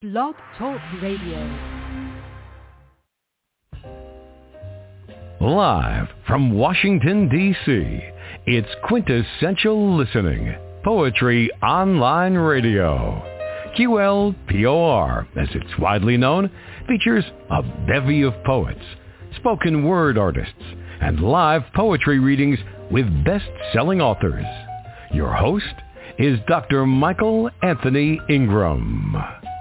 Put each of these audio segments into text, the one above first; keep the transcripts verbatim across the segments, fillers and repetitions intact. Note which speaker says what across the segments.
Speaker 1: Blog Talk Radio.
Speaker 2: Live from Washington, D C, it's Quintessential Listening, Poetry Online Radio. Q L P O R, as it's widely known, features a bevy of poets, spoken word artists, and live poetry readings with best-selling authors. Your host is Doctor Michael Anthony Ingram.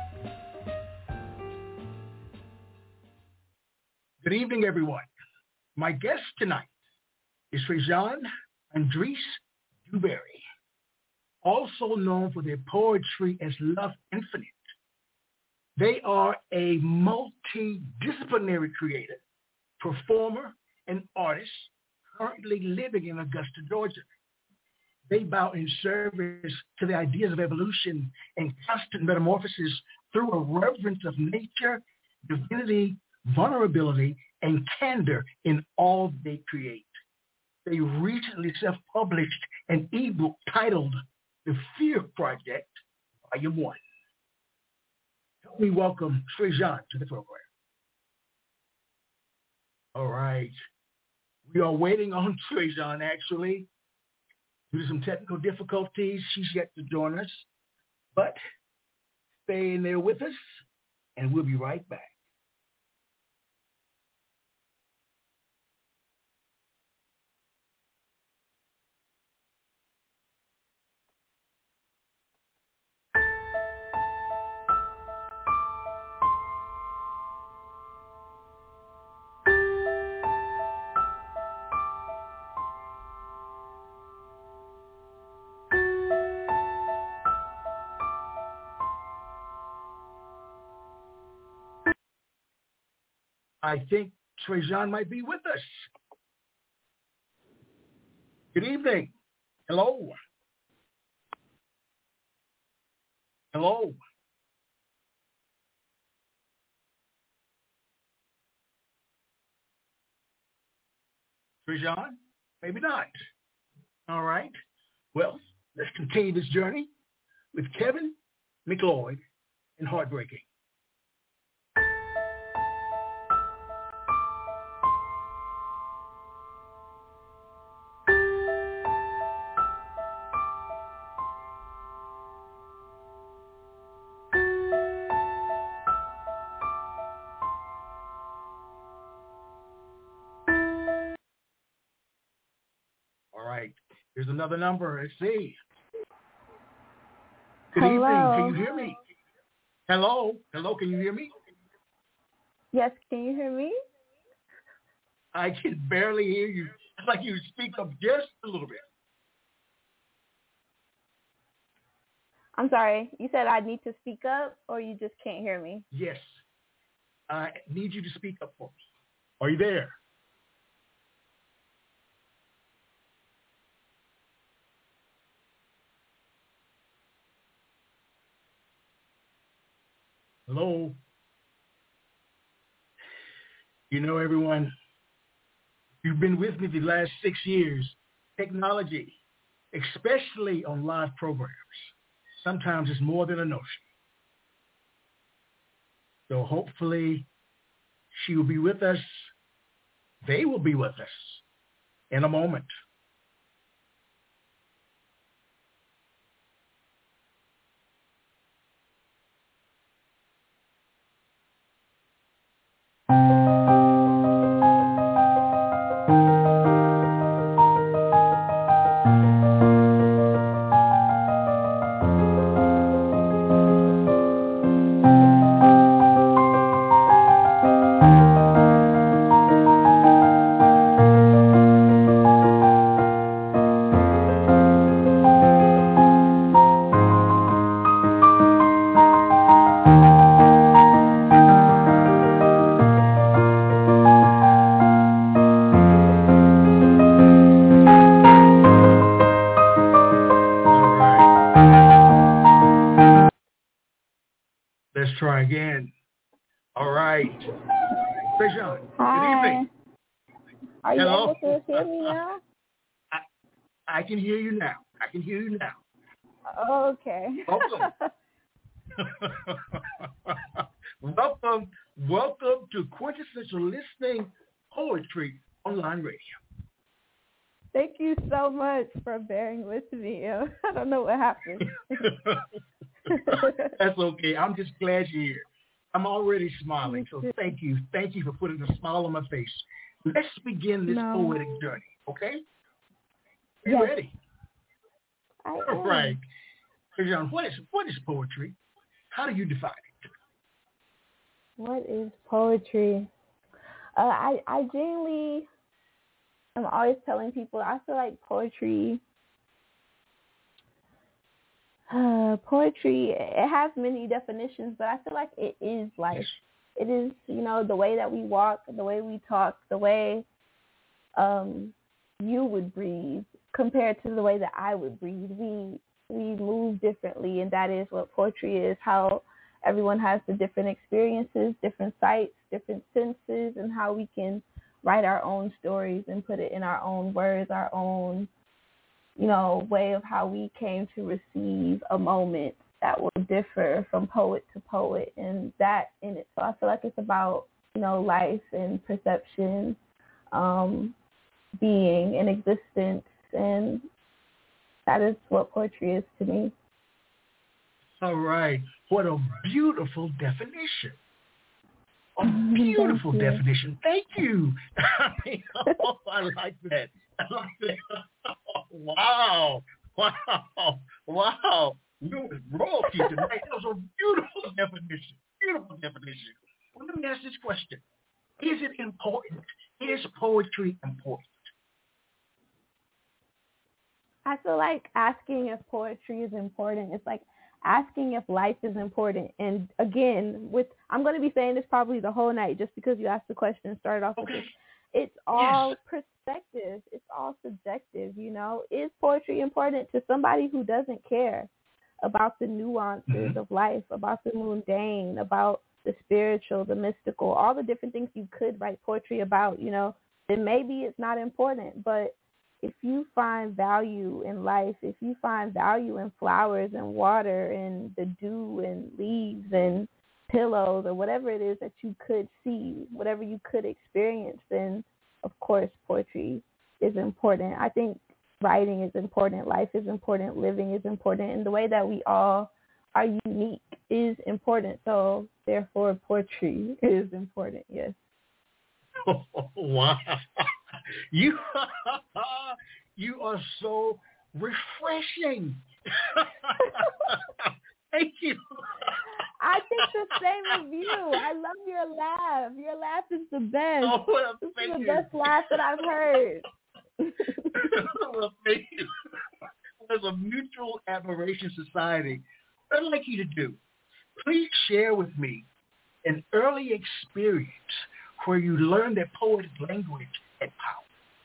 Speaker 3: Good evening, everyone. My guest tonight is Trajan Andres Dewberry, also known for their poetry as Love Infinite. They are a multidisciplinary creator, performer, and artist currently living in Augusta, Georgia. They bow in service to the ideas of evolution and constant metamorphosis through a reverence of nature, divinity, vulnerability, and candor in all they create. They recently self-published an ebook titled The Fear Project, Volume one. Help me welcome Trajan to the program. All right. We are waiting on Trajan, actually. Due to some technical difficulties, she's yet to join us. But stay in there with us, and we'll be right back. I think Trajan might be with us. Good evening. Hello. Hello. Trajan? Maybe not. All right. Well, let's continue this journey with Kevin MacLeod and Heartbreaking. Here's another number. Let's see. Good
Speaker 4: Hello.
Speaker 3: evening. Can you hear me? Hello. Hello. Can you hear me?
Speaker 4: Yes. Can you hear me?
Speaker 3: I can barely hear you. It's like you speak up just a little bit.
Speaker 4: I'm sorry. You said I need to speak up, or you just can't hear me?
Speaker 3: Yes. I need you to speak up for me. Are you there? Hello. You know, everyone, you've been with me the last six years. Technology, especially on live programs, sometimes it's more than a notion. So hopefully she will be with us. They will be with us in a moment. Try again. All right. Trajan, good evening.
Speaker 4: Are you
Speaker 3: Hello?
Speaker 4: able to hear me now?
Speaker 3: I, I can hear you now. I can hear you now.
Speaker 4: Okay.
Speaker 3: Welcome. welcome, welcome to Quintessential Listening Poetry Online Radio.
Speaker 4: Thank you so much for bearing with me. I don't know what happened.
Speaker 3: That's okay. I'm just glad you're here. I'm already smiling, so thank you. Thank you for putting a smile on my face. Let's begin this
Speaker 4: no.
Speaker 3: poetic journey, okay? Are you
Speaker 4: yes.
Speaker 3: ready?
Speaker 4: I
Speaker 3: All
Speaker 4: am.
Speaker 3: right. So, John, what is, what is poetry? How do you define it?
Speaker 4: What is poetry? Uh, I, I genuinely am always telling people I feel like poetry, uh, poetry, it has many definitions, but I feel like it is life. It is, you know, the way that we walk, the way we talk, the way um, you would breathe compared to the way that I would breathe. We we move differently, and that is what poetry is, how everyone has the different experiences, different sights, different senses, and how we can write our own stories and put it in our own words, our own, you know, way of how we came to receive a moment that will differ from poet to poet, and that in it. So I feel like it's about, you know, life and perception, um, being and existence, and that is what poetry is to me.
Speaker 3: All right. What a beautiful definition. A beautiful
Speaker 4: Thank
Speaker 3: definition. Thank you. I mean, oh, I like that. I like that. Wow. Wow. Wow. You was royalty tonight. That was a beautiful definition. Beautiful definition. Well, let me ask this question. Is it important? Is poetry important?
Speaker 4: I feel like asking if poetry is important, it's like asking if life is important. And again, with I'm going to be saying this probably the whole night just because you asked the question and started off
Speaker 3: Okay.
Speaker 4: with this. It's all
Speaker 3: Yes.
Speaker 4: perspective. It's all subjective, you know. Is poetry important to somebody who doesn't care about the nuances mm-hmm. of life, about the mundane, about the spiritual, the mystical, all the different things you could write poetry about, you know, then maybe it's not important. But if you find value in life, if you find value in flowers and water and the dew and leaves and pillows or whatever it is that you could see, whatever you could experience, then of course poetry is important. I think writing is important, life is important, living is important, and the way that we all are unique is important. So therefore poetry is important, yes.
Speaker 3: Oh, wow. You you are so refreshing. Thank you.
Speaker 4: I think the same of you. I love your laugh. Your laugh is the best.
Speaker 3: Oh, well,
Speaker 4: this
Speaker 3: thank
Speaker 4: is the
Speaker 3: you.
Speaker 4: best laugh that I've heard.
Speaker 3: Well, thank you. As a mutual admiration society, what I'd like you to do, please share with me an early experience where you learned that poetic language had power.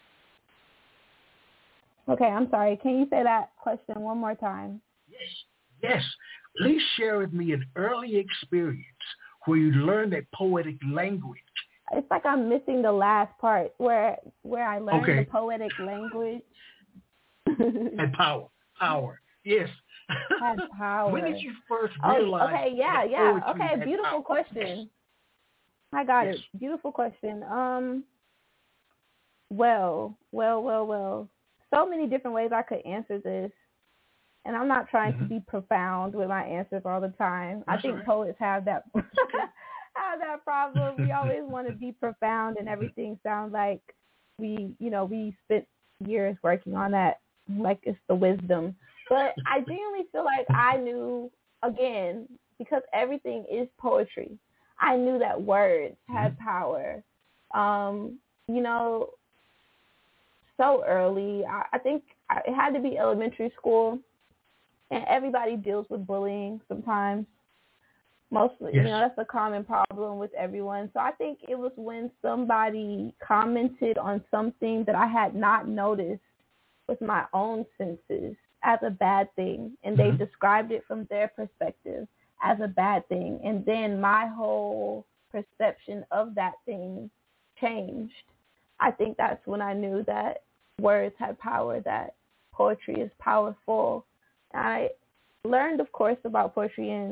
Speaker 4: Okay, I'm sorry. Can you say that question one more time?
Speaker 3: Yes, yes. Please share with me an early experience where you learned that poetic language.
Speaker 4: It's like I'm missing the last part where where I learned
Speaker 3: okay.
Speaker 4: the poetic language.
Speaker 3: Had power, power. Yes.
Speaker 4: Had power.
Speaker 3: When did you first
Speaker 4: oh,
Speaker 3: realize?
Speaker 4: Okay, yeah,
Speaker 3: that
Speaker 4: yeah.
Speaker 3: poetry
Speaker 4: Okay,
Speaker 3: had
Speaker 4: beautiful
Speaker 3: power?
Speaker 4: question. I got
Speaker 3: yes.
Speaker 4: it. Beautiful question. Um. Well, well, well, well. So many different ways I could answer this, and I'm not trying mm-hmm. to be profound with my answers all the time.
Speaker 3: That's
Speaker 4: I think
Speaker 3: right.
Speaker 4: poets have that have that problem. We always want to be profound, and everything sounds like we, you know, we spent years working on that, like it's the wisdom. But I genuinely feel like I knew, again, because everything is poetry, I knew that words had power. Um, you know, so early, I, I think I, it had to be elementary school, and everybody deals with bullying sometimes. Mostly, yes. You know, that's a common problem with everyone. So I think it was when somebody commented on something that I had not noticed with my own senses as a bad thing, and they mm-hmm. described it from their perspective as a bad thing, and then my whole perception of that thing changed. I think that's when I knew that words had power, that poetry is powerful. I learned, of course, about poetry in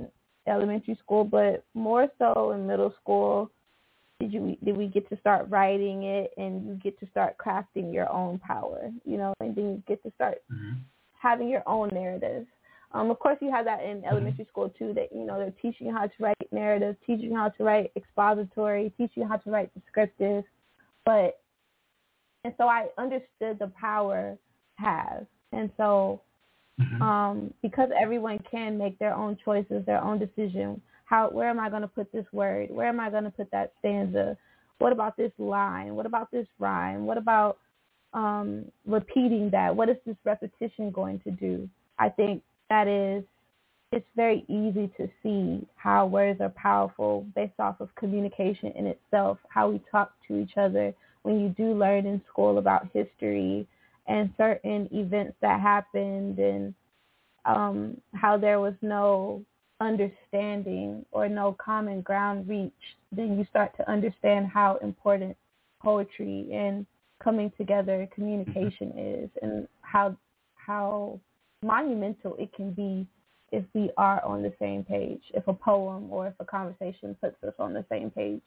Speaker 4: elementary school, but more so in middle school. Did you did we get to start writing it, and you get to start crafting your own power, you know, and then you get to start mm-hmm. having your own narrative. Um, of course, you have that in elementary mm-hmm. school too. That you know they're teaching you how to write narrative, teaching you how to write expository, teaching you how to write descriptive. But and so I understood the power has, and so mm-hmm. um, because everyone can make their own choices, their own decision. How where am I going to put this word? Where am I going to put that stanza? What about this line? What about this rhyme? What about um, repeating that? What is this repetition going to do? I think that is, it's very easy to see how words are powerful based off of communication in itself, how we talk to each other. When you do learn in school about history and certain events that happened and um, how there was no understanding or no common ground reached, then you start to understand how important poetry and coming together communication is, and how how monumental it can be if we are on the same page, if a poem or if a conversation puts us on the same page.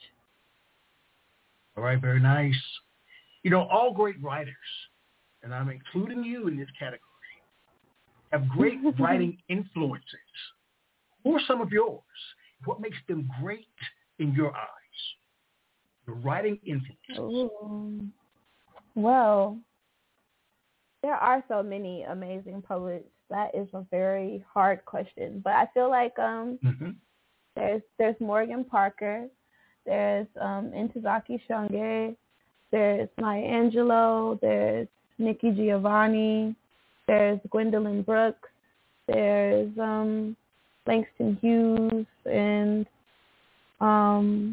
Speaker 3: All right, very nice. You know, all great writers, and I'm including you in this category, have great writing influences. Who are some of yours? What makes them great in your eyes? The writing influences.
Speaker 4: Ooh. Well, there are so many amazing poets. That is a very hard question. But I feel like um, mm-hmm. there's there's Morgan Parker, there's um, Ntozake Shange, there's Maya Angelou, there's Nikki Giovanni, there's Gwendolyn Brooks, there's um, Langston Hughes, and um,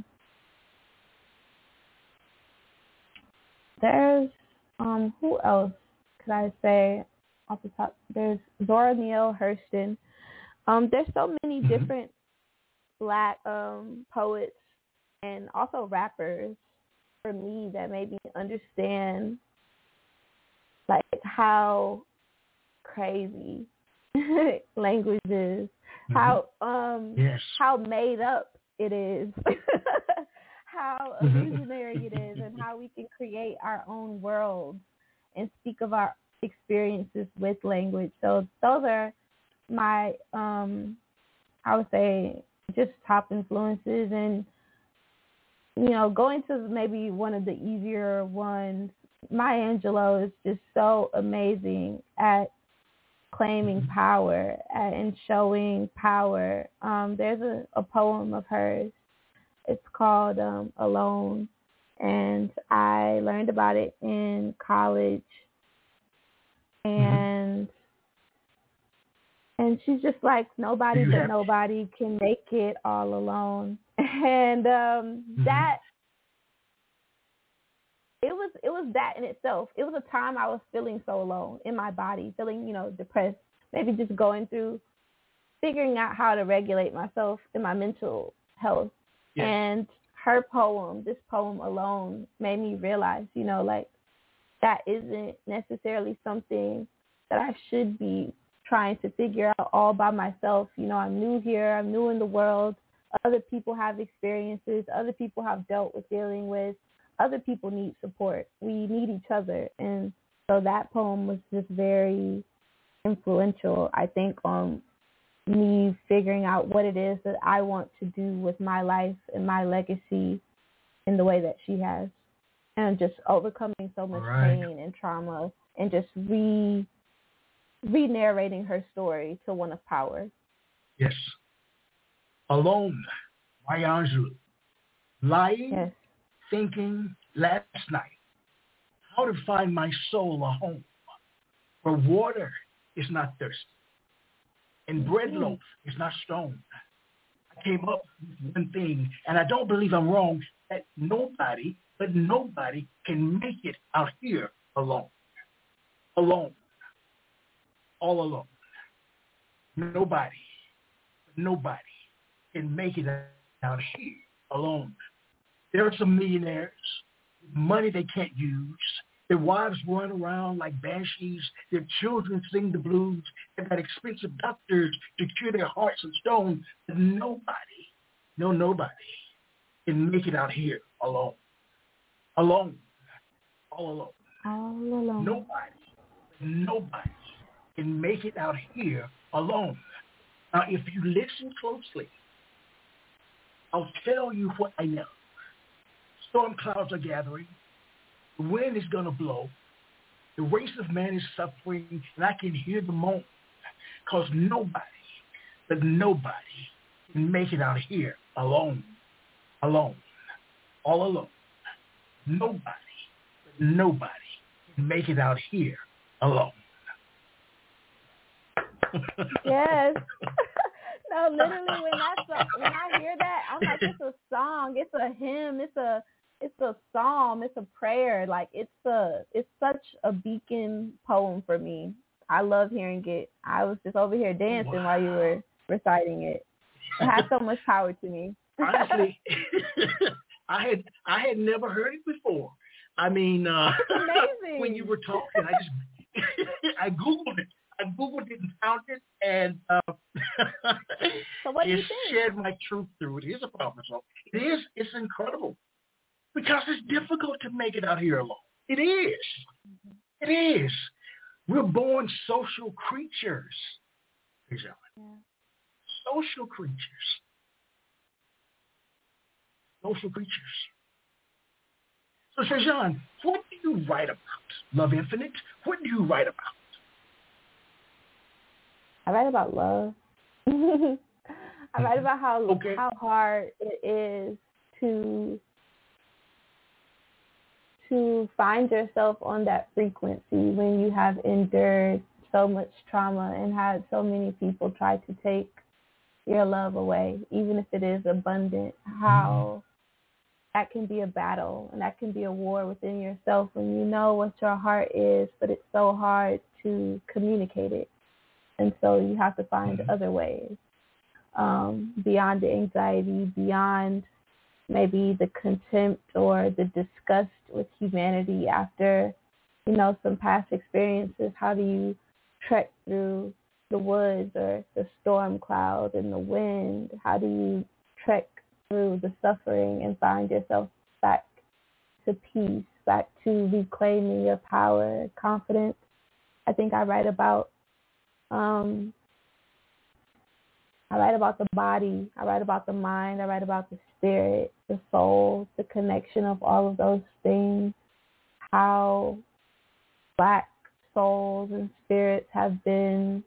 Speaker 4: there's um, who else could I say off the top? There's Zora Neale Hurston. Um, there's so many mm-hmm. different Black um, poets and also rappers for me that made me understand like how crazy language is, mm-hmm. how um yes. how made up it is, how illusionary it is, and how we can create our own worlds and speak of our experiences with language. So those are my um I would say just top influences. And you know, going to maybe one of the easier ones, Maya Angelou is just so amazing at claiming power at, and showing power. Um, there's a, a poem of hers. It's called um, Alone, and I learned about it in college. And mm-hmm. and she's just like, nobody but have- nobody can make it all alone. And um, mm-hmm. that it was it was that in itself. It was a time I was feeling so alone in my body, feeling, you know, depressed, maybe just going through figuring out how to regulate myself and my mental health. Yes. And her poem, this poem Alone, made me realize, you know, like that isn't necessarily something that I should be trying to figure out all by myself. You know, I'm new here, I'm new in the world. Other people have experiences, other people have dealt with dealing with, other people need support. We need each other. And so that poem was just very influential, I think, on me figuring out what it is that I want to do with my life and my legacy in the way that she has. And just overcoming so much right. pain and trauma and just re re-narrating her story to one of power.
Speaker 3: Yes. Alone, Maya Angelou. Lying, yes. thinking last night how to find my soul a home where water is not thirsty and bread mm-hmm. loaf is not stone. I came up with one thing, and I don't believe I'm wrong, that nobody, but nobody can make it out here alone. Alone. All alone. Nobody, but nobody can make it out here alone. There are some millionaires with money they can't use Their wives run around like banshees. Their children sing the blues. They've got expensive doctors to cure their hearts of stone. But nobody, no nobody can make it out here alone. Alone. All alone.
Speaker 4: All alone.
Speaker 3: Nobody, nobody can make it out here alone. Now, if you listen closely, I'll tell you what I know. Storm clouds are gathering. The wind is going to blow. The race of man is suffering, and I can hear the moan, because nobody, but nobody can make it out here alone, alone, all alone. Nobody, but nobody can make it out here alone.
Speaker 4: Yes. No, literally, when that's a, when I hear that, I'm like, it's a song, it's a hymn, it's a it's a psalm, it's a prayer. Like it's a it's such a beacon poem for me. I love hearing it. I was just over here dancing wow. while you were reciting it. It has so much power to me.
Speaker 3: Honestly, I had I had never heard it before. I mean, uh,
Speaker 4: amazing.
Speaker 3: When you were talking, I just I googled it. I googled it and found it, and uh,
Speaker 4: so what do you
Speaker 3: it
Speaker 4: think?
Speaker 3: shared my truth through it. It is a powerful song. It is. It's incredible because it's difficult to make it out here alone. It is. Mm-hmm. It is. We're born social creatures. Yeah. Social creatures. Social creatures. So, Trajan, what do you write about? Love Infinite? What do you write about?
Speaker 4: I write about love. I write about how okay. how hard it is to to find yourself on that frequency when you have endured so much trauma and had so many people try to take your love away, even if it is abundant. How that can be a battle and that can be a war within yourself when you know what your heart is, but it's so hard to communicate it. And so you have to find mm-hmm. other ways um, beyond the anxiety, beyond maybe the contempt or the disgust with humanity after, you know, some past experiences. How do you trek through the woods or the storm cloud and the wind? How do you trek through the suffering and find yourself back to peace, back to reclaiming your power, confidence? I think I write about Um, I write about the body, I write about the mind, I write about the spirit, the soul, the connection of all of those things, how Black souls and spirits have been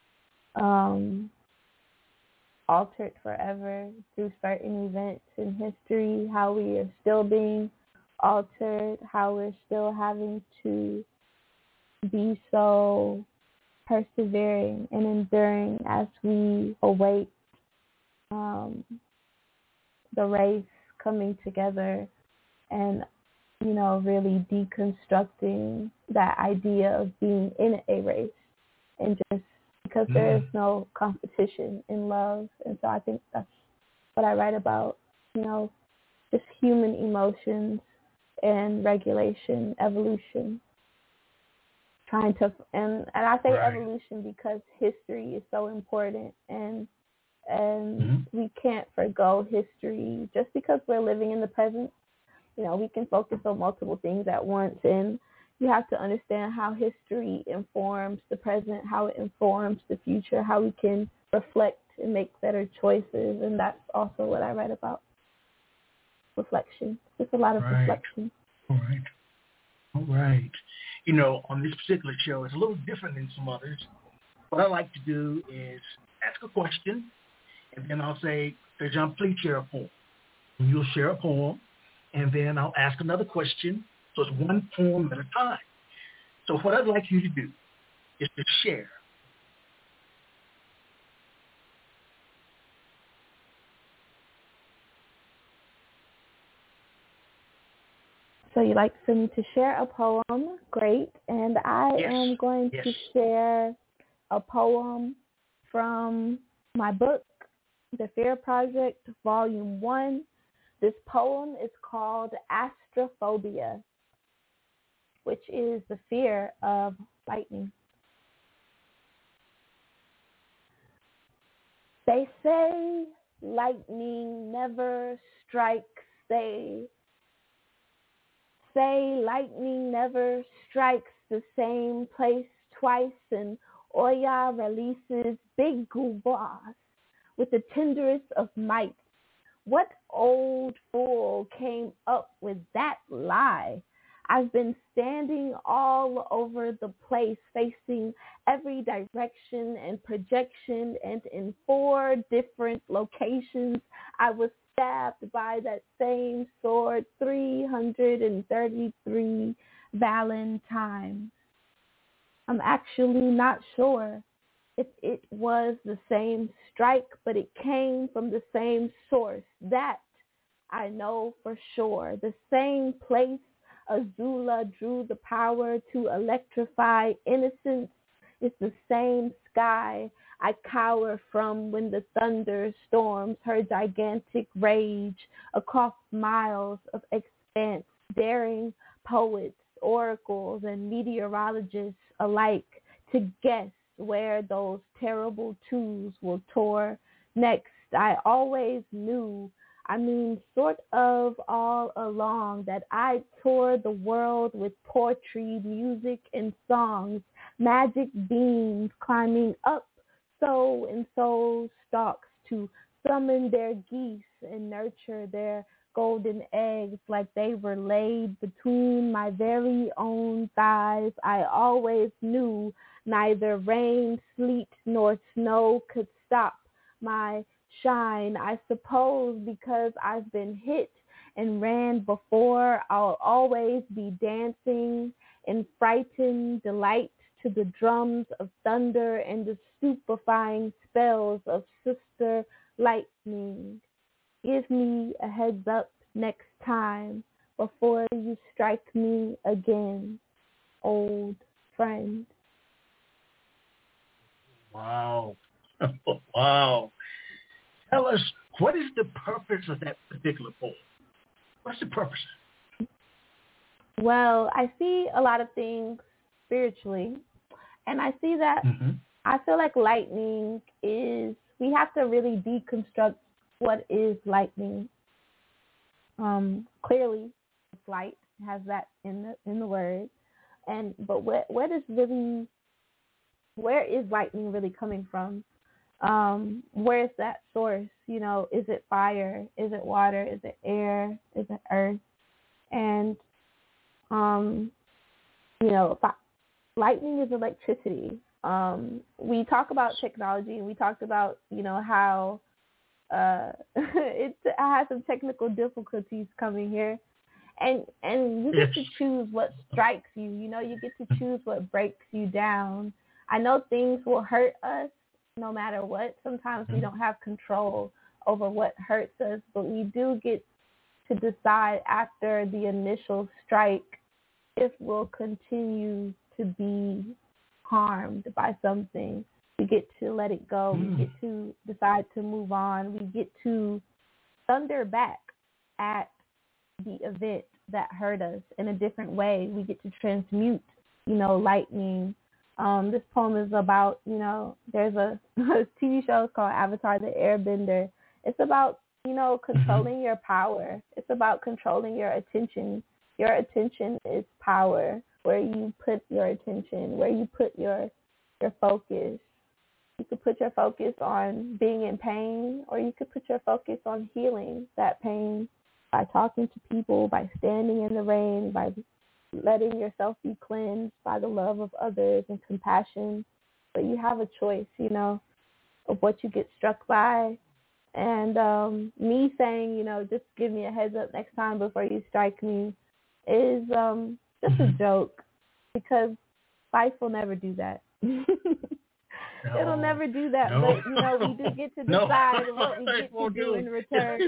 Speaker 4: um, altered forever through certain events in history, how we are still being altered, how we're still having to be so persevering and enduring as we await um, the race coming together and, you know, really deconstructing that idea of being in a race and just because mm. there is no competition in love. And so I think that's what I write about, you know, just human emotions and regulation, evolution. Trying to, and, and I say right. evolution because history is so important, and and mm-hmm. we can't forgo history just because we're living in the present. You know, we can focus on multiple things at once, and you have to understand how history informs the present, how it informs the future, how we can reflect and make better choices, and that's also what I write about. Reflection, just a lot of
Speaker 3: right.
Speaker 4: reflection.
Speaker 3: All right. All right. You know, on this particular show, it's a little different than some others. What I like to do is ask a question, and then I'll say, Trajan, please share a poem. And you'll share a poem, and then I'll ask another question. So it's one poem at a time. So what I'd like you to do is to share.
Speaker 4: So you'd like for me to share a poem? Great. And I
Speaker 3: yes.
Speaker 4: am going
Speaker 3: yes.
Speaker 4: to share a poem from my book, The Fear Project, Volume one. This poem is called Astrophobia. which is the fear of lightning. They say lightning never strikes. They say lightning never strikes the same place twice, and Oya releases big gubas with the tenderest of might. What old fool came up with that lie? I've been standing all over the place, facing every direction and projection, and in four different locations, I was stabbed by that same sword three hundred thirty-three Valentines. I'm actually not sure if it was the same strike, but it came from the same source. That I know for sure. The same place Azula drew the power to electrify innocence is the same sky I cower from when the thunder storms her gigantic rage across miles of expanse, daring poets, oracles, and meteorologists alike to guess where those terrible twos will tour next. I always knew, I mean, sort of all along, that I toured the world with poetry, music, and songs, magic beams climbing up so and so stalks to summon their geese and nurture their golden eggs like they were laid between my very own thighs. I always knew neither rain, sleet, nor snow could stop my shine. I suppose because I've been hit and ran before, I'll always be dancing in frightened delight to the drums of thunder and the stupefying spells of Sister Lightning. Give me a heads up next time before you strike me again, old friend.
Speaker 3: Wow. Wow. Tell us, what is the purpose of that particular poem? What's the purpose?
Speaker 4: Well, I see a lot of things spiritually, and I see that mm-hmm. I feel like lightning is, we have to really deconstruct what is lightning. Um, clearly, it's light, it has that in the in the word, and but where where does really, where is lightning really coming from? Um, where's that source? You know, is it fire? Is it water? Is it air? Is it earth? And, um, you know, lightning is electricity. Um, we talk about technology, and we talked about, you know, how uh, it I had some technical difficulties coming here. And and you get to choose what strikes you. You know, you get to choose what breaks you down. I know things will hurt us no matter what. Sometimes we don't have control over what hurts us, but we do get to decide after the initial strike if we'll continue to be harmed by something. We get to let it go. Mm. We get to decide to move on. We get to thunder back at the event that hurt us in a different way. We get to transmute, you know, lightning. Um, this poem is about, you know, there's a, a T V show called Avatar the Airbender. It's about, you know, controlling mm-hmm. your power. It's about controlling your attention. Your attention is power. Where you put your attention, where you put your your focus. You could put your focus on being in pain, or you could put your focus on healing that pain by talking to people, by standing in the rain, by letting yourself be cleansed by the love of others and compassion. But you have a choice, you know, of what you get struck by. And um, me saying, you know, just give me a heads up next time before you strike me is um, just a joke, because life will never do that. No, It'll never do that, no. But, you know, we do get to decide no. what we get to do, do in return.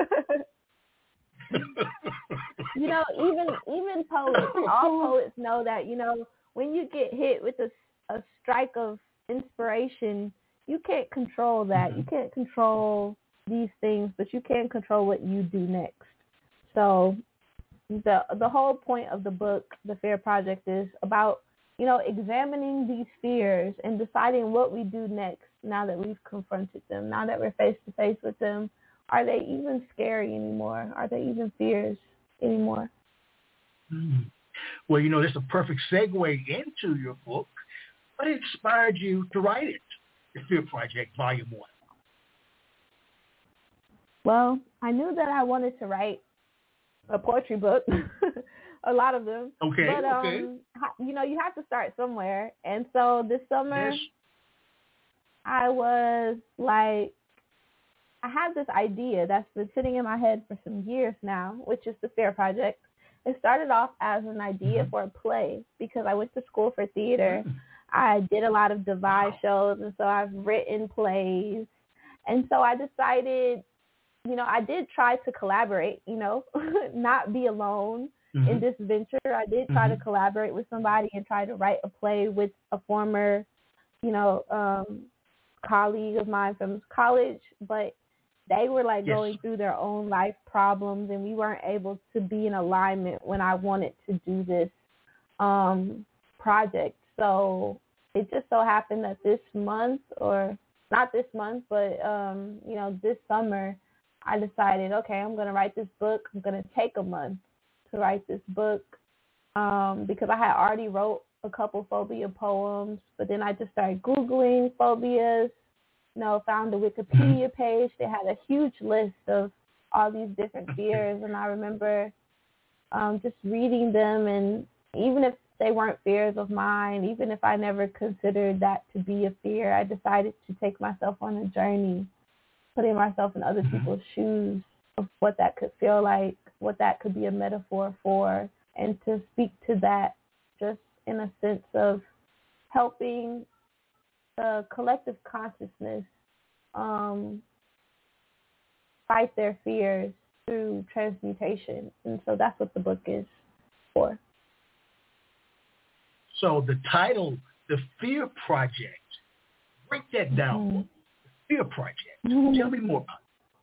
Speaker 4: You know, even even poets, all poets know that, you know, when you get hit with a, a strike of inspiration, you can't control that. Mm-hmm. You can't control these things, but you can control what you do next. So the the whole point of the book, The Fear Project, is about, you know, examining these fears and deciding what we do next now that we've confronted them, now that we're face to face with them. Are they even scary anymore? Are they even fears anymore?
Speaker 3: Mm. Well, you know, this is a perfect segue into your book. What inspired you to write it, The Fear Project, Volume one?
Speaker 4: Well, I knew that I wanted to write a poetry book, a lot of them.
Speaker 3: Okay,
Speaker 4: but,
Speaker 3: okay.
Speaker 4: Um, you know, you have to start somewhere. And so this summer,
Speaker 3: Yes.
Speaker 4: I was like, I had this idea that's been sitting in my head for some years now, which is the Fear Project. It started off as an idea mm-hmm. for a play because I went to school for theater. Mm-hmm. I did a lot of devised wow. shows, and so I've written plays. And so I decided, you know, I did try to collaborate, you know, not be alone mm-hmm. in this venture. I did try mm-hmm. to collaborate with somebody and try to write a play with a former, you know, um, colleague of mine from college, but they were like yes. going through their own life problems, and we weren't able to be in alignment when I wanted to do this um, project. So it just so happened that this month, or not this month, but, um, you know, this summer, I decided, okay, I'm going to write this book. I'm going to take a month to write this book um, because I had already wrote a couple phobia poems, but then I just started Googling phobias, you know, found the Wikipedia page. They had a huge list of all these different fears, and I remember um, just reading them, and even if they weren't fears of mine, even if I never considered that to be a fear, I decided to take myself on a journey, putting myself in other people's shoes of what that could feel like, what that could be a metaphor for, and to speak to that just in a sense of helping the collective consciousness um, fight their fears through transmutation. And so that's what the book is for.
Speaker 3: So the title, The Fear Project, break that down. Mm-hmm. The Fear Project. Mm-hmm. Tell me more about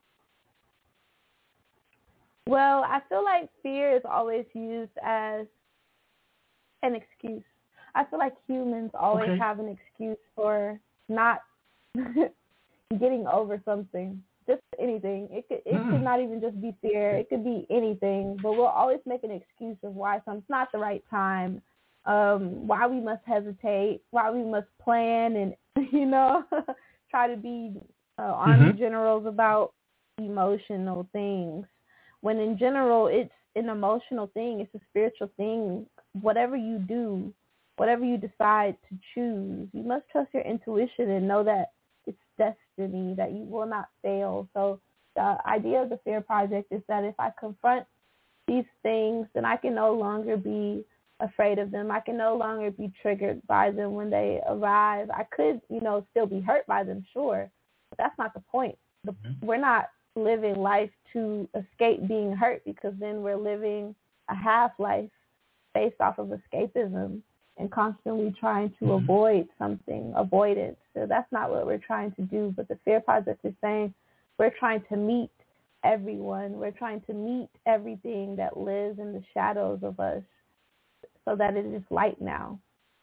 Speaker 3: it.
Speaker 4: Well, I feel like fear is always used as an excuse. I feel like humans always okay. have an excuse for not getting over something, just anything. It could it mm. could not even just be fear. It could be anything, but we'll always make an excuse of why something's not the right time, um, why we must hesitate, why we must plan and, you know, try to be uh, army mm-hmm. generals about emotional things. When in general, it's an emotional thing. It's a spiritual thing. Whatever you do, whatever you decide to choose, you must trust your intuition and know that it's destiny, that you will not fail. So the idea of the Fear Project is that if I confront these things, then I can no longer be afraid of them. I can no longer be triggered by them when they arrive. I could, you know, still be hurt by them, sure, but that's not the point. The, mm-hmm. We're not living life to escape being hurt, because then we're living a half-life based off of escapism and constantly trying to mm-hmm. avoid something, avoidance. So that's not what we're trying to do. But the Fear Project is saying we're trying to meet everyone. We're trying to meet everything that lives in the shadows of us so that it is light now.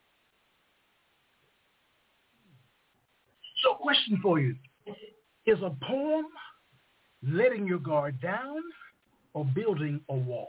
Speaker 3: So question for you. Is a poem letting your guard down or building a wall?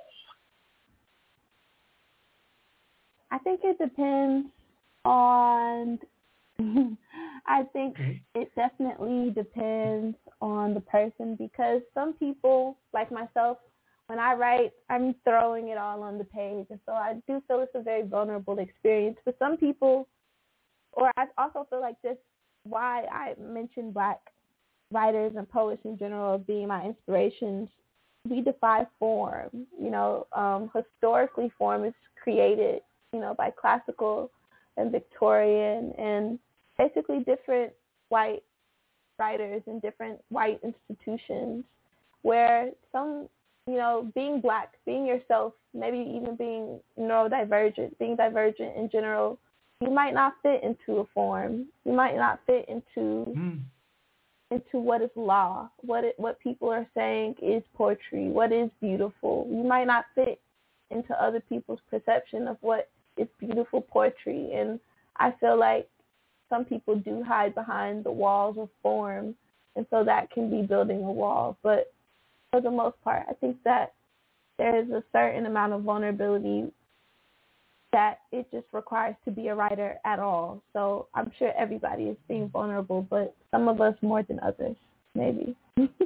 Speaker 4: I think it depends on, I think okay. it definitely depends on the person, because some people, like myself, when I write, I'm throwing it all on the page. And so I do feel it's a very vulnerable experience. For some people, or I also feel like this, why I mentioned Black writers and poets in general being my inspirations, we defy form. You know, um, historically, form is created, you know, by classical and Victorian and basically different white writers in different white institutions, where some, you know, being Black, being yourself, maybe even being neurodivergent, being divergent in general, you might not fit into a form. You might not fit into mm. into what is law, what it, what people are saying is poetry, what is beautiful. You might not fit into other people's perception of what is beautiful poetry. And I feel like some people do hide behind the walls of form, and so that can be building a wall. But for the most part, I think that there is a certain amount of vulnerability that it just requires to be a writer at all. So I'm sure everybody is being vulnerable, but some of us more than others, maybe.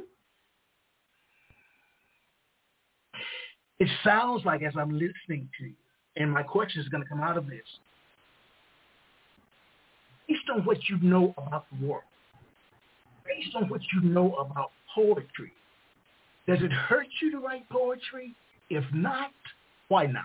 Speaker 3: It sounds like, as I'm listening to you, and my question is going to come out of this, based on what you know about the world, based on what you know about poetry, does it hurt you to write poetry? If not, why not?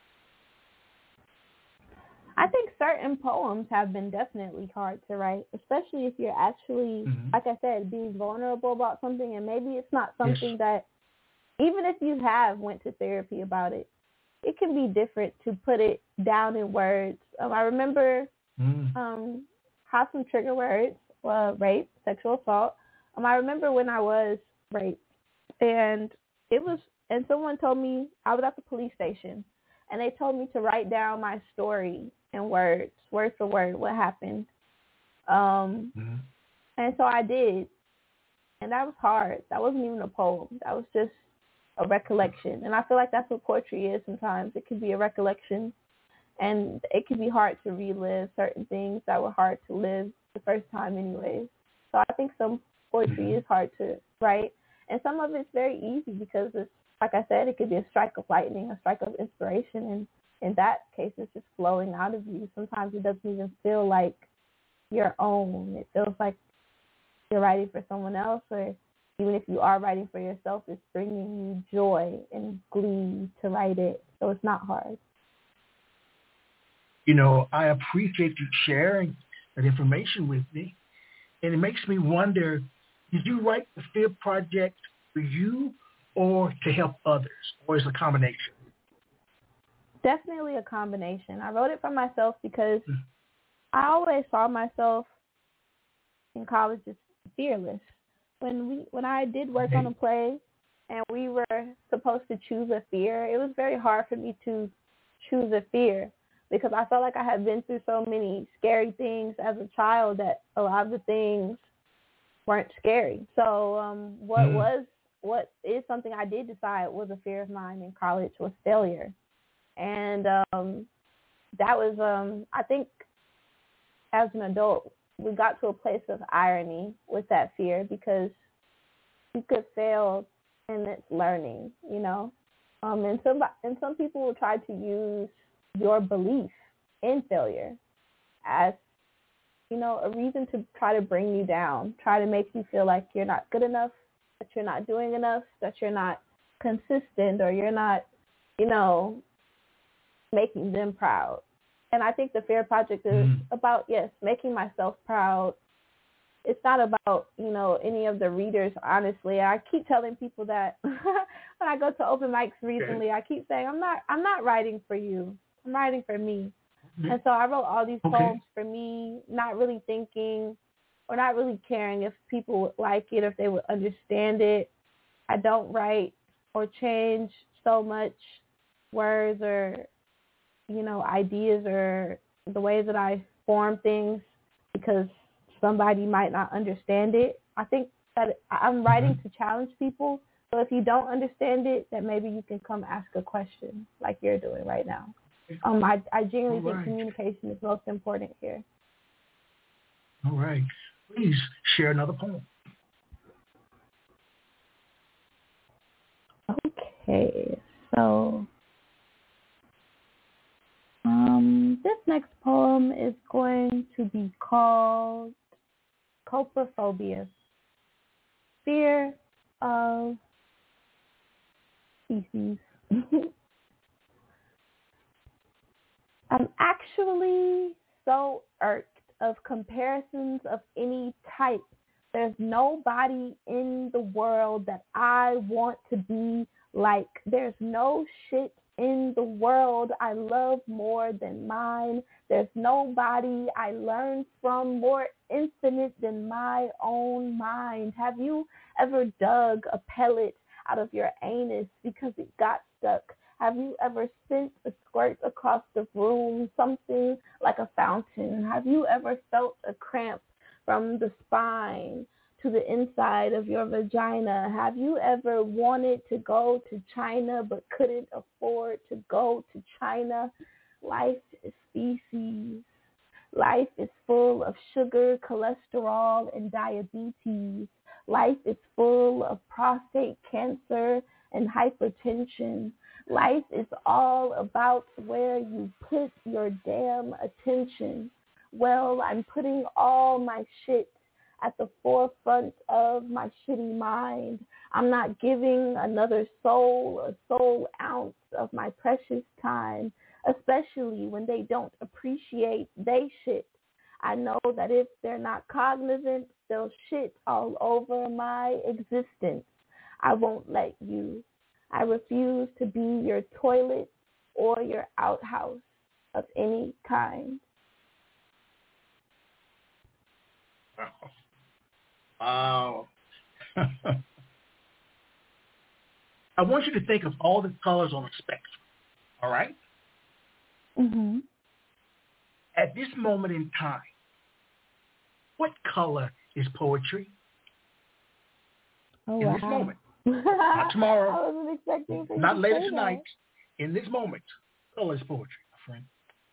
Speaker 4: I think certain poems have been definitely hard to write, especially if you're actually, mm-hmm. like I said, being vulnerable about something, and maybe it's not something yes. that, even if you have went to therapy about it, it can be different to put it down in words. Um, I remember mm. um, have some trigger words, uh, rape, sexual assault. Um, I remember when I was raped, and it was, and someone told me, I was at the police station, and they told me to write down my story in words, word for word, what happened. Um, mm-hmm. And so I did. And that was hard. That wasn't even a poem. That was just a recollection. And I feel like that's what poetry is sometimes. It can be a recollection. And it can be hard to relive certain things that were hard to live the first time anyways. So I think some poetry is hard to write. And some of it's very easy because it's, like I said, it could be a strike of lightning, a strike of inspiration, and in that case, it's just flowing out of you. Sometimes it doesn't even feel like your own. It feels like you're writing for someone else, or even if you are writing for yourself, it's bringing you joy and glee to write it. So it's not hard.
Speaker 3: You know, I appreciate you sharing that information with me, and it makes me wonder, did you write the Fear Project for you or to help others, or is it a combination?
Speaker 4: Definitely a combination. I wrote it for myself because mm. I always saw myself in college as fearless. When we, when I did work okay. on a play and we were supposed to choose a fear, it was very hard for me to choose a fear because I felt like I had been through so many scary things as a child that a lot of the things weren't scary. So um, what mm. was What is something I did decide was a fear of mine in college was failure. And um, that was, um, I think, as an adult, we got to a place of irony with that fear because you could fail and it's learning, you know. Um, and, some, and some people will try to use your belief in failure as, you know, a reason to try to bring you down, try to make you feel like you're not good enough, that you're not doing enough, that you're not consistent, or you're not, you know, making them proud. And I think the Fear Project is mm. about, yes, making myself proud. It's not about, you know, any of the readers, honestly. I keep telling people that when I go to open mics recently, okay. I keep saying, I'm not I'm not writing for you. I'm writing for me. Mm-hmm. And so I wrote all these okay. poems for me, not really thinking or not really caring if people would like it, if they would understand it. I don't write or change so much words or, you know, ideas or the way that I form things because somebody might not understand it. I think that I'm writing mm-hmm. to challenge people. So if you don't understand it, then maybe you can come ask a question like you're doing right now. Um, I, I genuinely All think right. communication is most important here.
Speaker 3: All right. Please share another poem.
Speaker 4: Okay, so um, this next poem is going to be called Coprophobia, fear of species. I'm actually so irked of comparisons of any type. There's nobody in the world that I want to be like. There's no shit in the world I love more than mine. There's nobody I learn from more infinite than my own mind. Have you ever dug a pellet out of your anus because it got stuck? Have you ever sent a squirt across the room, something like a fountain? Have you ever felt a cramp from the spine to the inside of your vagina? Have you ever wanted to go to China but couldn't afford to go to China? Life is species. Life is full of sugar, cholesterol, and diabetes. Life is full of prostate cancer and hypertension. Life is all about where you put your damn attention. Well, I'm putting all my shit at the forefront of my shitty mind. I'm not giving another soul a soul ounce of my precious time, especially when they don't appreciate they shit. I know that if they're not cognizant, they'll shit all over my existence. I won't let you. I refuse to be your toilet or your outhouse of any kind.
Speaker 3: Wow. I want you to think of all the colors on the spectrum, all right?
Speaker 4: Mm-hmm.
Speaker 3: At this moment in time, what color is poetry?
Speaker 4: Oh,
Speaker 3: in
Speaker 4: wow.
Speaker 3: this moment. Not tomorrow.
Speaker 4: I wasn't expecting for
Speaker 3: not
Speaker 4: you
Speaker 3: later
Speaker 4: to say
Speaker 3: tonight. That. In this moment, what color is poetry, my friend?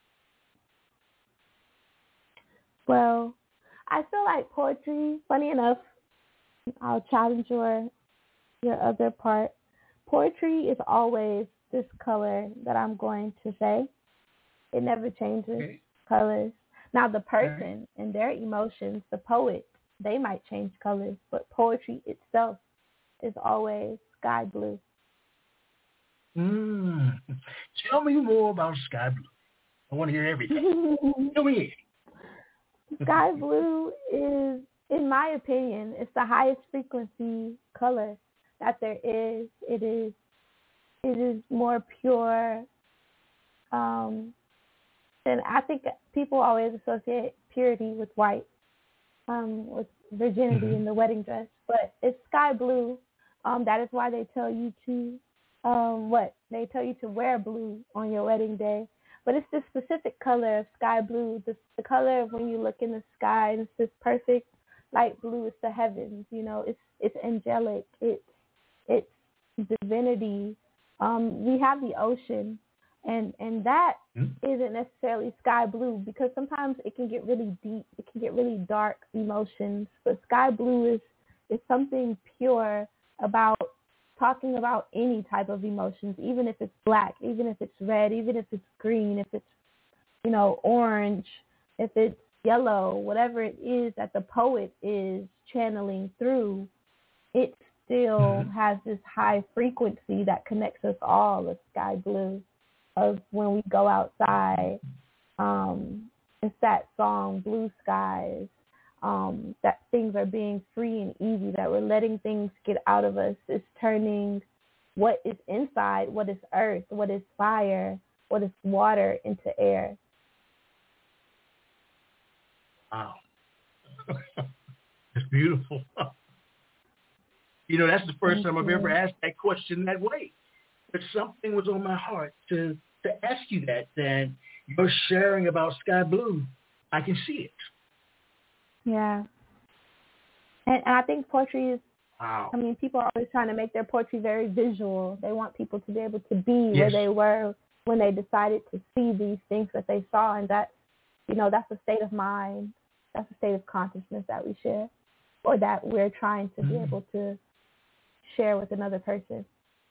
Speaker 4: Well, I feel like poetry, funny enough, I'll challenge your your other part. Poetry is always this color that I'm going to say. It never changes okay. colors. Now, the person okay. and their emotions, the poet, they might change colors, but poetry itself is always sky blue.
Speaker 3: Mm. Tell me more about sky blue. I want to hear everything. Tell me.
Speaker 4: Sky blue is, in my opinion, it's the highest frequency color that there is. It is, it is more pure. Um, and I think people always associate purity with white, um, with virginity mm-hmm. in the wedding dress. But it's sky blue. Um, that is why they tell you to, um, what? They tell you to wear blue on your wedding day. But it's this specific color of sky blue, the, the color of when you look in the sky, and it's this perfect light blue. It's the heavens, you know. It's it's angelic. It's it's divinity. Um, we have the ocean, and and that mm-hmm. isn't necessarily sky blue, because sometimes it can get really deep. It can get really dark emotions. But sky blue is is something pure about talking about any type of emotions, even if it's black, even if it's red, even if it's green, if it's, you know, orange, if it's yellow, whatever it is that the poet is channeling through, it still mm-hmm. has this high frequency that connects us all, of sky blue, of when we go outside. Um, it's that song, Blue Skies, Um, that things are being free and easy, that we're letting things get out of us. It's turning what is inside, what is earth, what is fire, what is water, into air.
Speaker 3: Wow. It's beautiful. You know, that's the first Thank time you. I've ever asked that question that way. But something was on my heart to, to ask you that, and you're sharing about sky blue. I can see it.
Speaker 4: Yeah. And, and I think poetry is,
Speaker 3: wow.
Speaker 4: I mean, people are always trying to make their poetry very visual. They want people to be able to be
Speaker 3: yes.
Speaker 4: where they were when they decided to see these things that they saw. And that, you know, that's a state of mind. That's a state of consciousness that we share, or that we're trying to mm-hmm. be able to share with another person.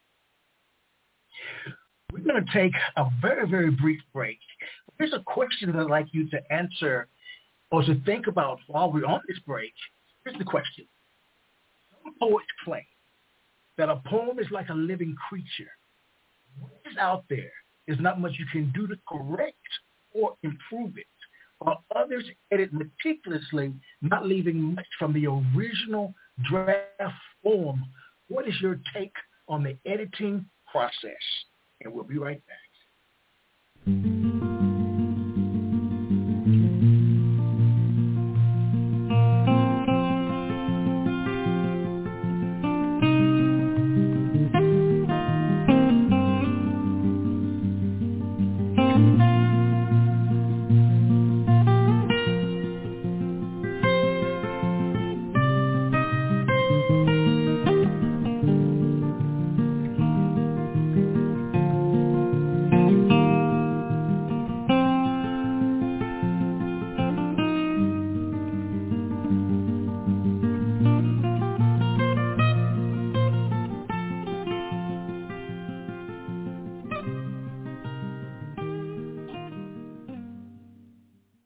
Speaker 3: We're going to take a very, very brief break. Here's a question that I'd like you to answer or to think about while we're on this break. Here's the question. Some poets claim that a poem is like a living creature. What is out there is not much you can do to correct or improve it, while others edit meticulously, not leaving much from the original draft form. What is your take on the editing process? And we'll be right back.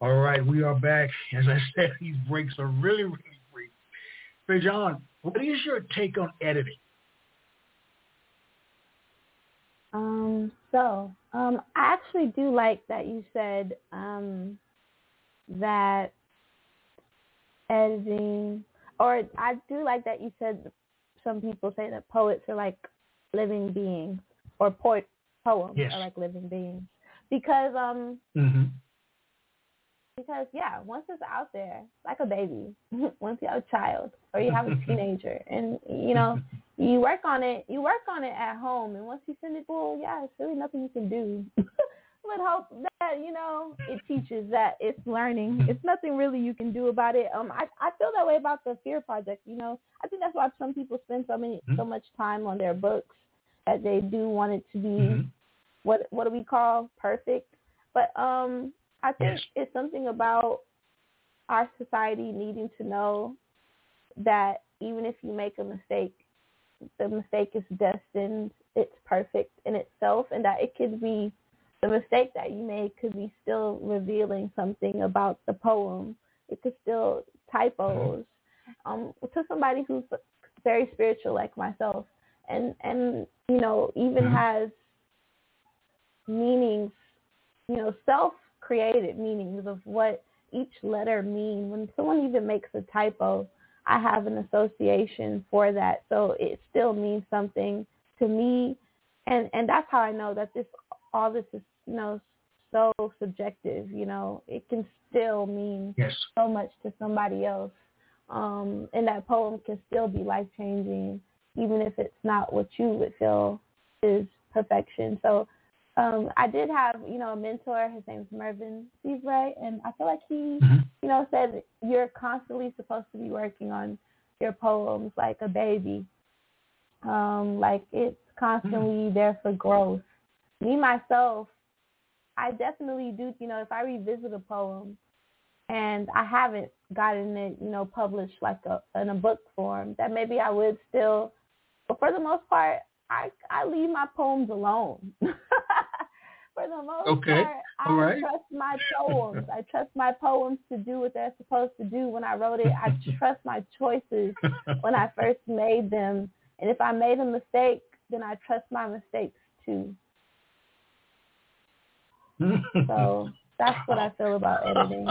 Speaker 3: All right, we are back. As I said, these breaks are really, really brief. Trajan, what is your take on editing?
Speaker 4: Um, so, um, I actually do like that you said um, that editing, or I do like that you said some people say that poets are like living beings, or poet poems
Speaker 3: yes.
Speaker 4: are like living beings, because um,
Speaker 3: mm-hmm.
Speaker 4: because yeah, once it's out there, like a baby, once you have a child or you have a teenager, and you know. You work on it. You work on it at home, and once you send it, well, yeah, it's really nothing you can do. But hope that you know it teaches that it's learning. It's nothing really you can do about it. Um, I I feel that way about the Fear Project. You know, I think that's why some people spend so many mm-hmm. so much time on their books, that they do want it to be mm-hmm. what what do we call perfect. But um, I think yes. it's something about our society needing to know that even if you make a mistake, the mistake is destined, it's perfect in itself, and that it could be, the mistake that you made could be still revealing something about the poem. It could still typos um, to somebody who's very spiritual like myself, and, and you know, even has meanings, you know, self-created meanings of what each letter mean. When someone even makes a typo, I have an association for that, so it still means something to me, and and that's how I know that this all this is, you know, so subjective. You know, it can still mean
Speaker 3: yes.
Speaker 4: so much to somebody else, um, and that poem can still be life changing, even if it's not what you would feel is perfection. So. Um, I did have, you know, a mentor. His name's Mervyn Seavray, and I feel like he, mm-hmm. you know, said you're constantly supposed to be working on your poems like a baby. Um, like it's constantly mm-hmm. there for growth. Me, myself, I definitely do, you know, if I revisit a poem and I haven't gotten it, you know, published like a, in a book form, that maybe I would still, but for the most part, I, I leave my poems alone. For the most
Speaker 3: okay.
Speaker 4: part, I
Speaker 3: All right.
Speaker 4: trust my poems. I trust my poems to do what they're supposed to do when I wrote it. I trust my choices when I first made them. And if I made a mistake, then I trust my mistakes too. So that's what I feel about editing.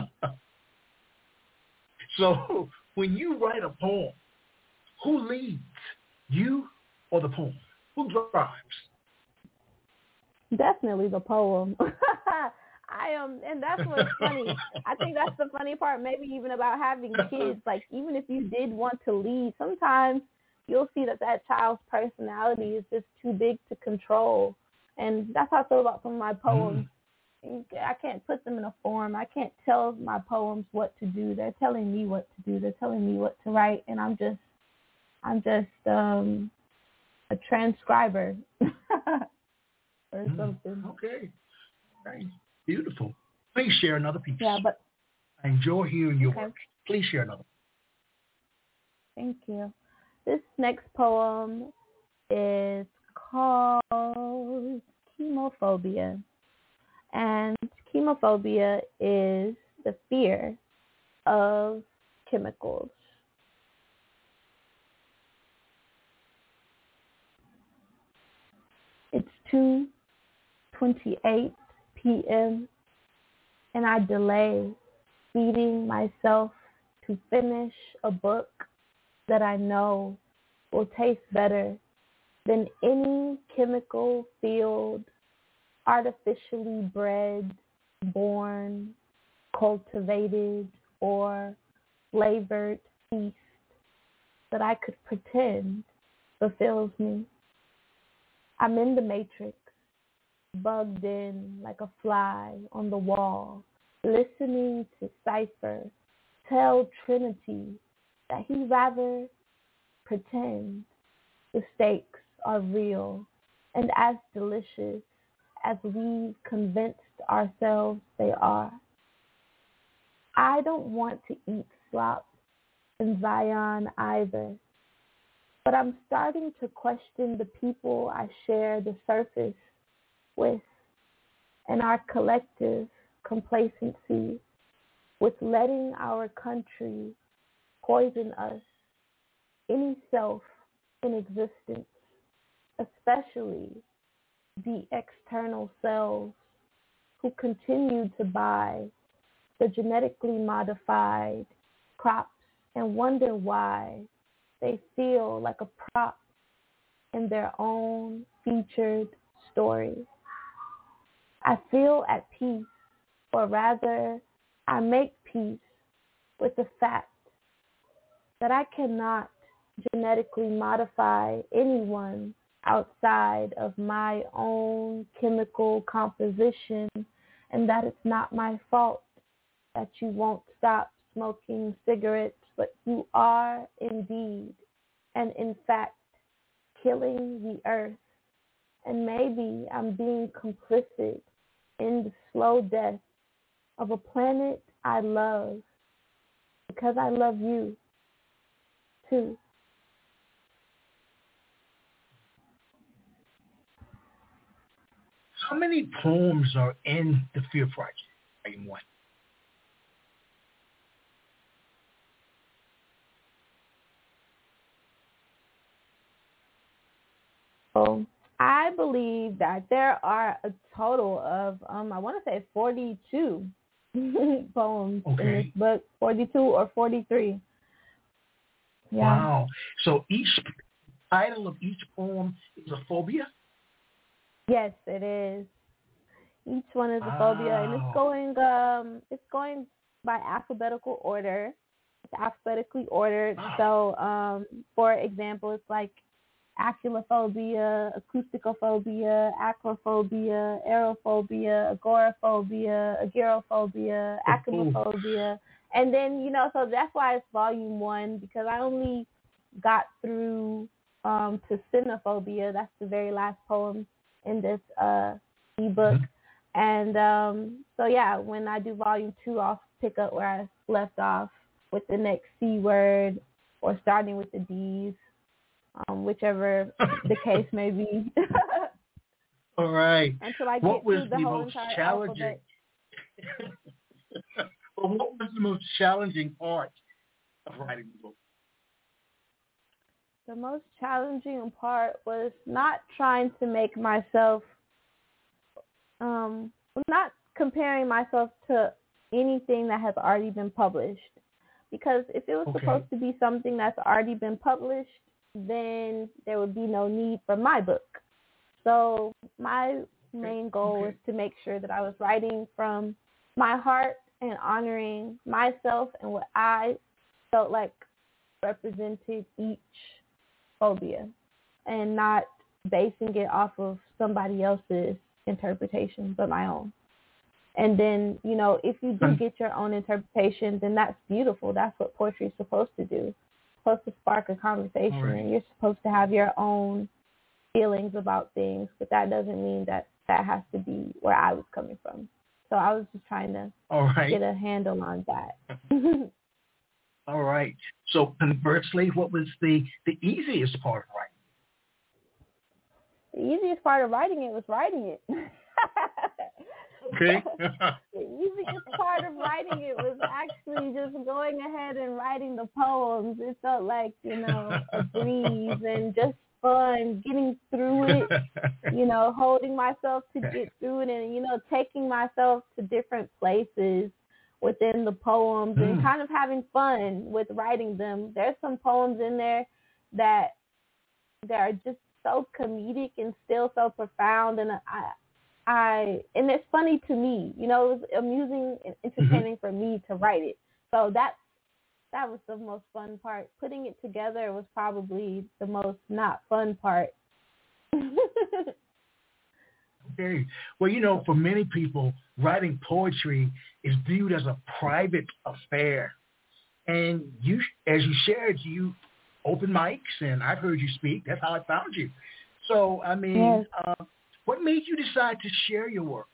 Speaker 3: So when you write a poem, who leads, you or the poem? Who drives?
Speaker 4: Definitely the poem. I am, um, and that's what's funny. I think that's the funny part, maybe even about having kids. Like, even if you did want to lead, sometimes you'll see that that child's personality is just too big to control. And that's how I feel about some of my poems. Mm. I can't put them in a form. I can't tell my poems what to do. They're telling me what to do. They're telling me what to write, and I'm just, I'm just um, a transcriber. Or something.
Speaker 3: Okay. Right. Beautiful. Please share another piece.
Speaker 4: Yeah, but
Speaker 3: I enjoy hearing your
Speaker 4: okay.
Speaker 3: work. Please share another.
Speaker 4: Thank you. This next poem is called Chemophobia. And chemophobia is the fear of chemicals. It's two twenty-eight p.m. and I delay feeding myself to finish a book that I know will taste better than any chemical filled, artificially bred, born, cultivated, or flavored feast that I could pretend fulfills me. I'm in the matrix, bugged in like a fly on the wall, listening to Cypher tell Trinity that he'd rather pretend the stakes are real and as delicious as we've convinced ourselves they are. I don't want to eat slop in Zion either, but I'm starting to question the people I share the surface with and our collective complacency with letting our country poison us, any self in existence, especially the external selves who continue to buy the genetically modified crops and wonder why they feel like a prop in their own featured story. I feel at peace, or rather, I make peace with the fact that I cannot genetically modify anyone outside of my own chemical composition, and that it's not my fault that you won't stop smoking cigarettes, but you are indeed, and in fact, killing the earth. And maybe I'm being complicit in the slow death of a planet I love because I love you too.
Speaker 3: How many poems are in the Fear Project, Volume One?
Speaker 4: So I believe that there are a total of, um, I want to say forty-two poems
Speaker 3: Okay.
Speaker 4: in this book, forty-two or forty-three. Yeah.
Speaker 3: Wow. So each title of each poem is a phobia?
Speaker 4: Yes, it is. Each one is a phobia, and it's going, um, it's going by alphabetical order. It's alphabetically ordered.
Speaker 3: Wow.
Speaker 4: So, um, for example, it's like aculophobia, acousticophobia, acrophobia, aerophobia, agoraphobia, agoraphobia, acrophobia. And then, you know, so that's why it's volume one, because I only got through um, to xenophobia. That's the very last poem in this uh, ebook. Mm-hmm. And um, so, yeah, when I do volume two, I'll pick up where I left off with the next C word or starting with the D's. Um, whichever the case may be.
Speaker 3: All right.
Speaker 4: Until I get
Speaker 3: what was
Speaker 4: through the,
Speaker 3: the
Speaker 4: whole
Speaker 3: most
Speaker 4: entire
Speaker 3: challenging?
Speaker 4: alphabet.
Speaker 3: Well, what was the most challenging part of writing the book?
Speaker 4: The most challenging part was not trying to make myself, um, not comparing myself to anything that has already been published. Because if it was
Speaker 3: okay.
Speaker 4: supposed to be something that's already been published, then there would be no need for my book. So my main goal
Speaker 3: okay.
Speaker 4: was to make sure that I was writing from my heart and honoring myself and what I felt like represented each phobia, and not basing it off of somebody else's interpretation but my own. And then, you know, if you do get your own interpretation, then that's beautiful. That's what poetry is supposed to do. It's supposed to spark a conversation, right. And you're supposed to have your own feelings about things, but that doesn't mean that that has to be where I was coming from. So I was just trying to
Speaker 3: All right.
Speaker 4: get a handle on that.
Speaker 3: All right. So conversely, what was the, the easiest part of
Speaker 4: writing? The easiest part of writing it was writing it.
Speaker 3: Okay.
Speaker 4: The easiest part of writing it was actually just going ahead and writing the poems. It felt like, you know, a breeze and just fun, getting through it, you know, holding myself to get through it, and, you know, taking myself to different places within the poems mm. and kind of having fun with writing them. There's some poems in there that that are just so comedic and still so profound, and I I and it's funny to me, you know, it was amusing and entertaining mm-hmm. for me to write it. So that that was the most fun part. Putting it together was probably the most not fun part.
Speaker 3: Okay. Well, you know, for many people, writing poetry is viewed as a private affair. And you, as you shared, you open mics, and I've heard you speak. That's how I found you. So, I mean, yes. uh, what made you decide to share your work?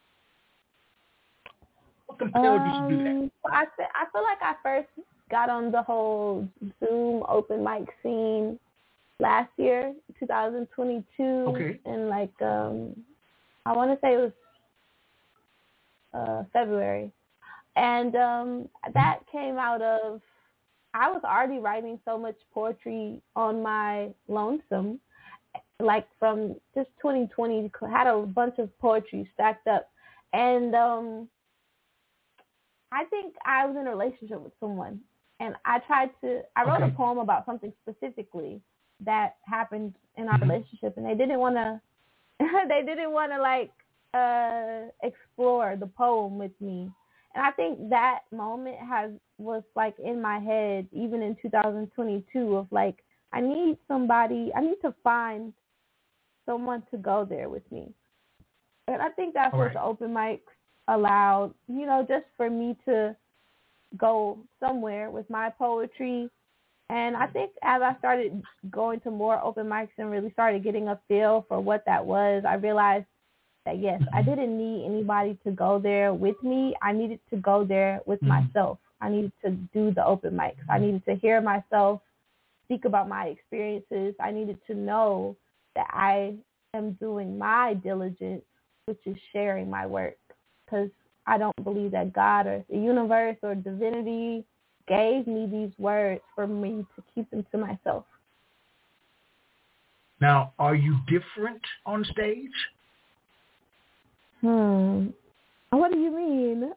Speaker 3: What compelled um, you to do that?
Speaker 4: I, I feel like I first got on the whole Zoom open mic scene last year, twenty twenty-two.
Speaker 3: Okay.
Speaker 4: And like, um, I want to say it was uh, February. And um, that came out of, I was already writing so much poetry on my lonesome, like from just twenty twenty, had a bunch of poetry stacked up. And um, I think I was in a relationship with someone, and I tried to, I wrote okay. a poem about something specifically that happened in our mm-hmm. relationship, and they didn't want to, they didn't want to like uh, explore the poem with me. And I think that moment has was like in my head, even in two thousand twenty-two, of like, I need somebody, I need to find someone to go there with me. And I think that's All what right. the open mics allowed, you know, just for me to go somewhere with my poetry. And I think as I started going to more open mics and really started getting a feel for what that was, I realized that, yes, I didn't need anybody to go there with me. I needed to go there with mm-hmm. myself. I needed to do the open mics. I needed to hear myself speak about my experiences. I needed to know that I am doing my diligence, which is sharing my work, because I don't believe that God or the universe or divinity gave me these words for me to keep them to myself.
Speaker 3: Now, are you different on stage?
Speaker 4: Hmm. What do you mean?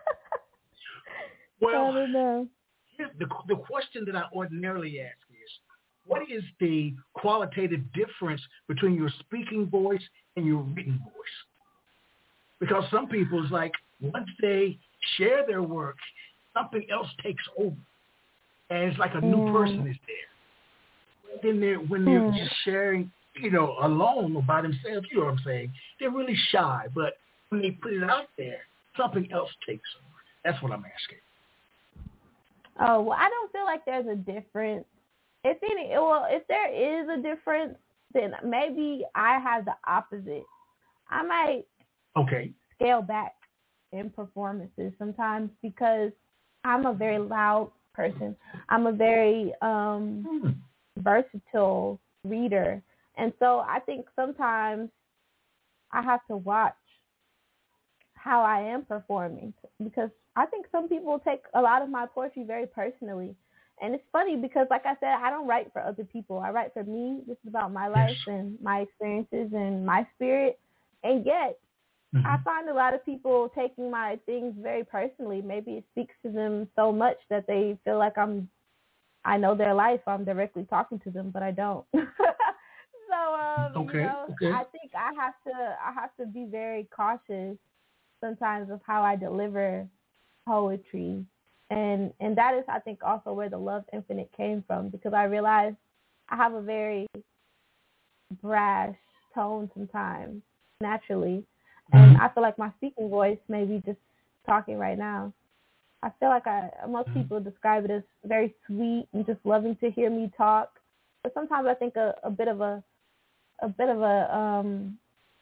Speaker 3: Well,
Speaker 4: I don't know.
Speaker 3: The, the question that I ordinarily ask is, what is the qualitative difference between your speaking voice and your written voice? Because some people, it's like, once they share their work, something else takes over. And it's like a new mm. person is there. Then they're, when they're mm. just sharing, you know, alone or by themselves, you know what I'm saying, they're really shy. But when they put it out there, something else takes over. That's what I'm asking.
Speaker 4: Oh, well, I don't feel like there's a difference. If any, well, if there is a difference, then maybe I have the opposite. I might
Speaker 3: okay.
Speaker 4: scale back in performances sometimes because I'm a very loud person. I'm a very um, hmm. versatile reader. And so I think sometimes I have to watch how I am performing, because I think some people take a lot of my poetry very personally. And it's funny because, like I said, I don't write for other people. I write for me. This is about my life yes. and my experiences and my spirit. And yet, mm-hmm. I find a lot of people taking my things very personally. Maybe it speaks to them so much that they feel like I'm, I know their life. I'm directly talking to them, but I don't. so, um,
Speaker 3: okay.
Speaker 4: you know,
Speaker 3: okay.
Speaker 4: I think I have to, I have to be very cautious sometimes of how I deliver poetry. And and that is, I think, also where the Love Infinite came from, because I realized I have a very brash tone sometimes, naturally. And mm-hmm. I feel like my speaking voice, maybe just talking right now, I feel like I most mm-hmm. people describe it as very sweet and just loving to hear me talk. But sometimes I think a, a bit of a a bit of a um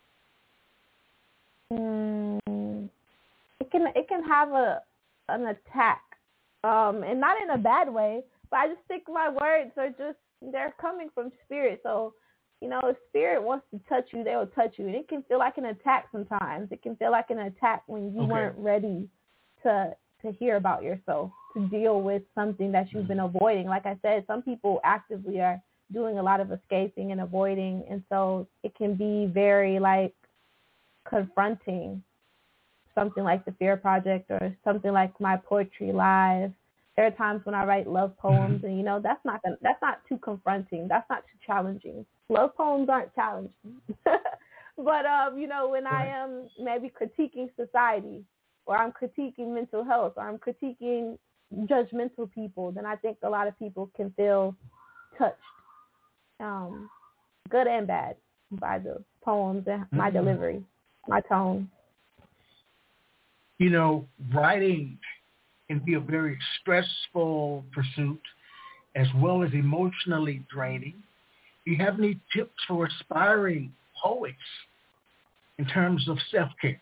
Speaker 4: mm, it can it can have a an attack. Um, and not in a bad way, but I just think my words are just, they're coming from spirit. So, you know, if spirit wants to touch you, they will touch you. And it can feel like an attack sometimes. It can feel like an attack when you okay. weren't ready to to hear about yourself, to deal with something that you've been avoiding. Like I said, some people actively are doing a lot of escaping and avoiding. And so it can be very, like, confronting. Something like the Fear Project or something like my Poetry Live. There are times when I write love poems, and you know that's not gonna, that's not too confronting. That's not too challenging. Love poems aren't challenging. But um, you know, when right. I am maybe critiquing society, or I'm critiquing mental health, or I'm critiquing judgmental people, then I think a lot of people can feel touched, um, good and bad, by the poems and my mm-hmm. delivery, my tone.
Speaker 3: You know, writing can be a very stressful pursuit as well as emotionally draining. Do you have any tips for aspiring poets in terms of self-care?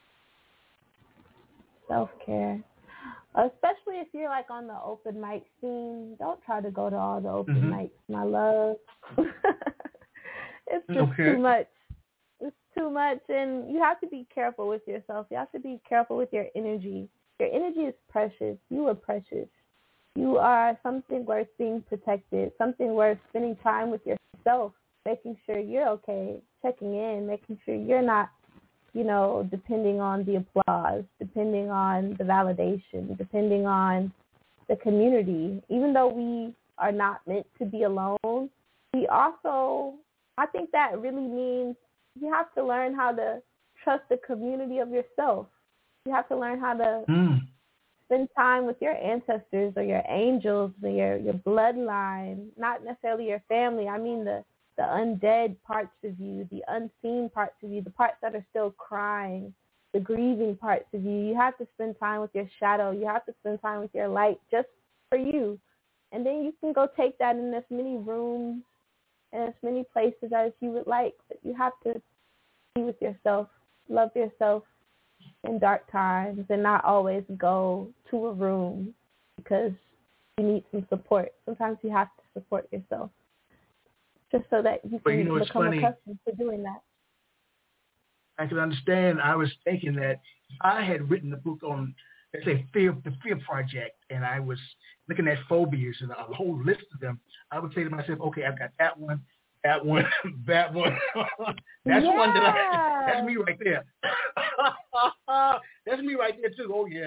Speaker 4: Self-care. Especially if you're like on the open mic scene, don't try to go to all the open mm-hmm. mics, my love. It's just okay. too much. It's too much, and you have to be careful with yourself. You have to be careful with your energy. Your energy is precious. You are precious. You are something worth being protected, something worth spending time with yourself, making sure you're okay, checking in, making sure you're not, you know, depending on the applause, depending on the validation, depending on the community. Even though we are not meant to be alone, we also, I think that really means you have to learn how to trust the community of yourself. You have to learn how to mm. spend time with your ancestors or your angels or your, your bloodline, not necessarily your family. I mean the, the undead parts of you, the unseen parts of you, the parts that are still crying, the grieving parts of you. You have to spend time with your shadow. You have to spend time with your light just for you. And then you can go take that in as many rooms and as many places as you would like. But you have to be with yourself, love yourself in dark times, and not always go to a room because you need some support. Sometimes you have to support yourself just so that you can you know, become funny. accustomed to doing that.
Speaker 3: I can understand. I was thinking that I had written a book on, let's say, fear, the Fear Project, and I was looking at phobias and a whole list of them. I would say to myself, okay, I've got that one, that one, that one. That's
Speaker 4: yeah.
Speaker 3: one that I, that's me right there. That's me right there too. Oh yeah.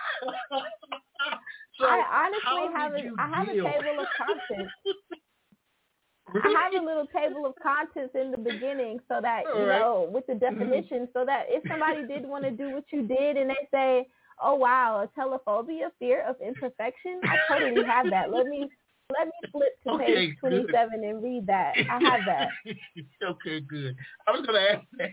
Speaker 3: So
Speaker 4: I honestly have a, I have deal? a table of contents. Really? I have a little table of contents in the beginning so that, All you right. know, with the definition, so that if somebody did want to do what you did and they say, oh, wow, a telephobia, fear of imperfection, I totally have that. Let me let me flip to
Speaker 3: okay,
Speaker 4: page twenty-seven
Speaker 3: good.
Speaker 4: and read that. I have that.
Speaker 3: Okay, good. I was going to ask that.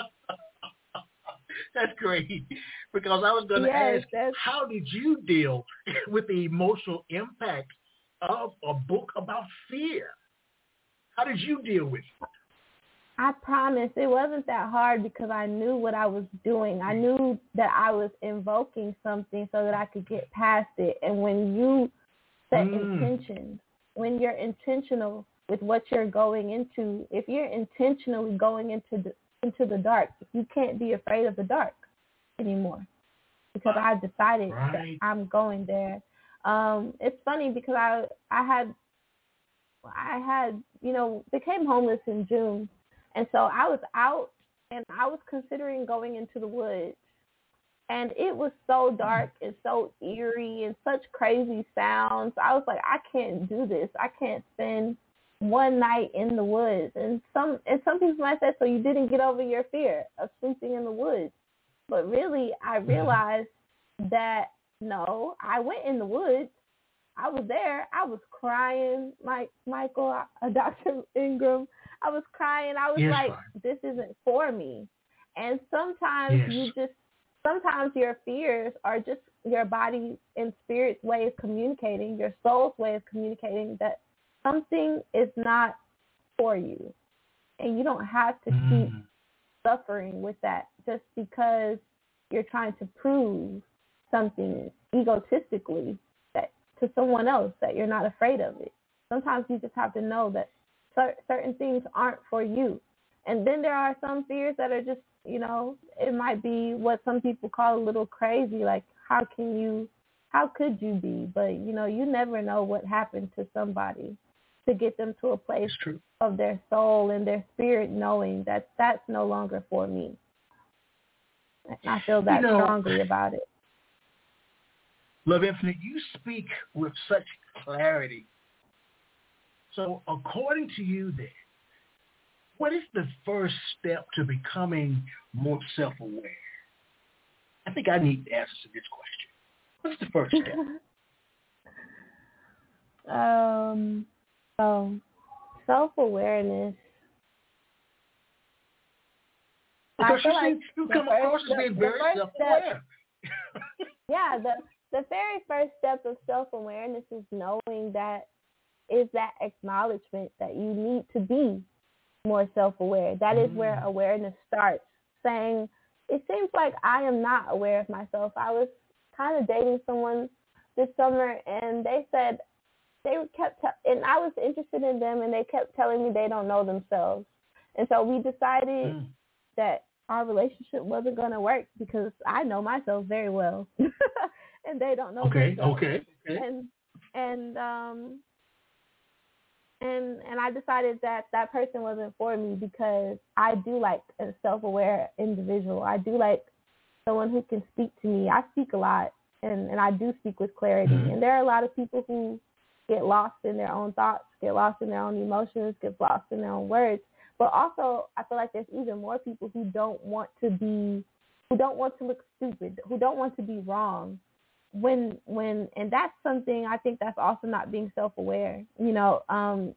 Speaker 3: That's great. Because I was going to
Speaker 4: yes,
Speaker 3: ask,
Speaker 4: that's...
Speaker 3: how did you deal with the emotional impact of a book about fear? How did you deal with it?
Speaker 4: I promise it wasn't that hard because I knew what I was doing. I knew that I was invoking something so that I could get past it. And when you set mm. intentions, when you're intentional with what you're going into, if you're intentionally going into the, into the dark, you can't be afraid of the dark anymore because I decided right. that I'm going there. Um, it's funny because I I had I had, you know, became homeless in June. And so I was out and I was considering going into the woods. And it was so dark and so eerie and such crazy sounds. I was like, I can't do this. I can't spend one night in the woods. And some and some people might say, so you didn't get over your fear of sleeping in the woods. But really, I realized that, no, I went in the woods. I was there. I was crying, Mike, Michael, uh, Doctor Ingram. I was crying. I was yes, like, fine. This isn't for me. And sometimes yes. you just, sometimes your fears are just your body and spirit's way of communicating, your soul's way of communicating that something is not for you. And you don't have to mm. keep suffering with that just because you're trying to prove something egotistically to someone else that you're not afraid of it. Sometimes you just have to know that cer- certain things aren't for you. And then there are some fears that are just, you know, it might be what some people call a little crazy, like how can you, how could you be? But, you know, you never know what happened to somebody to get them to a place of their soul and their spirit knowing that that's no longer for me. And I feel that you know, strongly about it.
Speaker 3: Love Infinite, you speak with such clarity. So according to you then, what is the first step to becoming more self-aware? I think I need the answers to this question. What's the first step?
Speaker 4: um, so self-awareness.
Speaker 3: Because you, like you come across as being very self-aware.
Speaker 4: yeah, the The very first step of self-awareness is knowing that is that acknowledgement that you need to be more self-aware. That is mm. where awareness starts, saying, it seems like I am not aware of myself. I was kind of dating someone this summer, and they said they kept, t- and I was interested in them, and they kept telling me they don't know themselves. And so we decided mm. that our relationship wasn't going to work because I know myself very well. and they don't know
Speaker 3: Okay,
Speaker 4: themselves.
Speaker 3: okay, okay.
Speaker 4: And and um and and I decided that that person wasn't for me because I do like a self-aware individual. I do like someone who can speak to me. I speak a lot, and, and I do speak with clarity.
Speaker 3: Mm-hmm.
Speaker 4: And there are a lot of people who get lost in their own thoughts, get lost in their own emotions, get lost in their own words. But also, I feel like there's even more people who don't want to be, who don't want to look stupid, who don't want to be wrong. When, when, and that's something I think that's also not being self-aware. You know, um,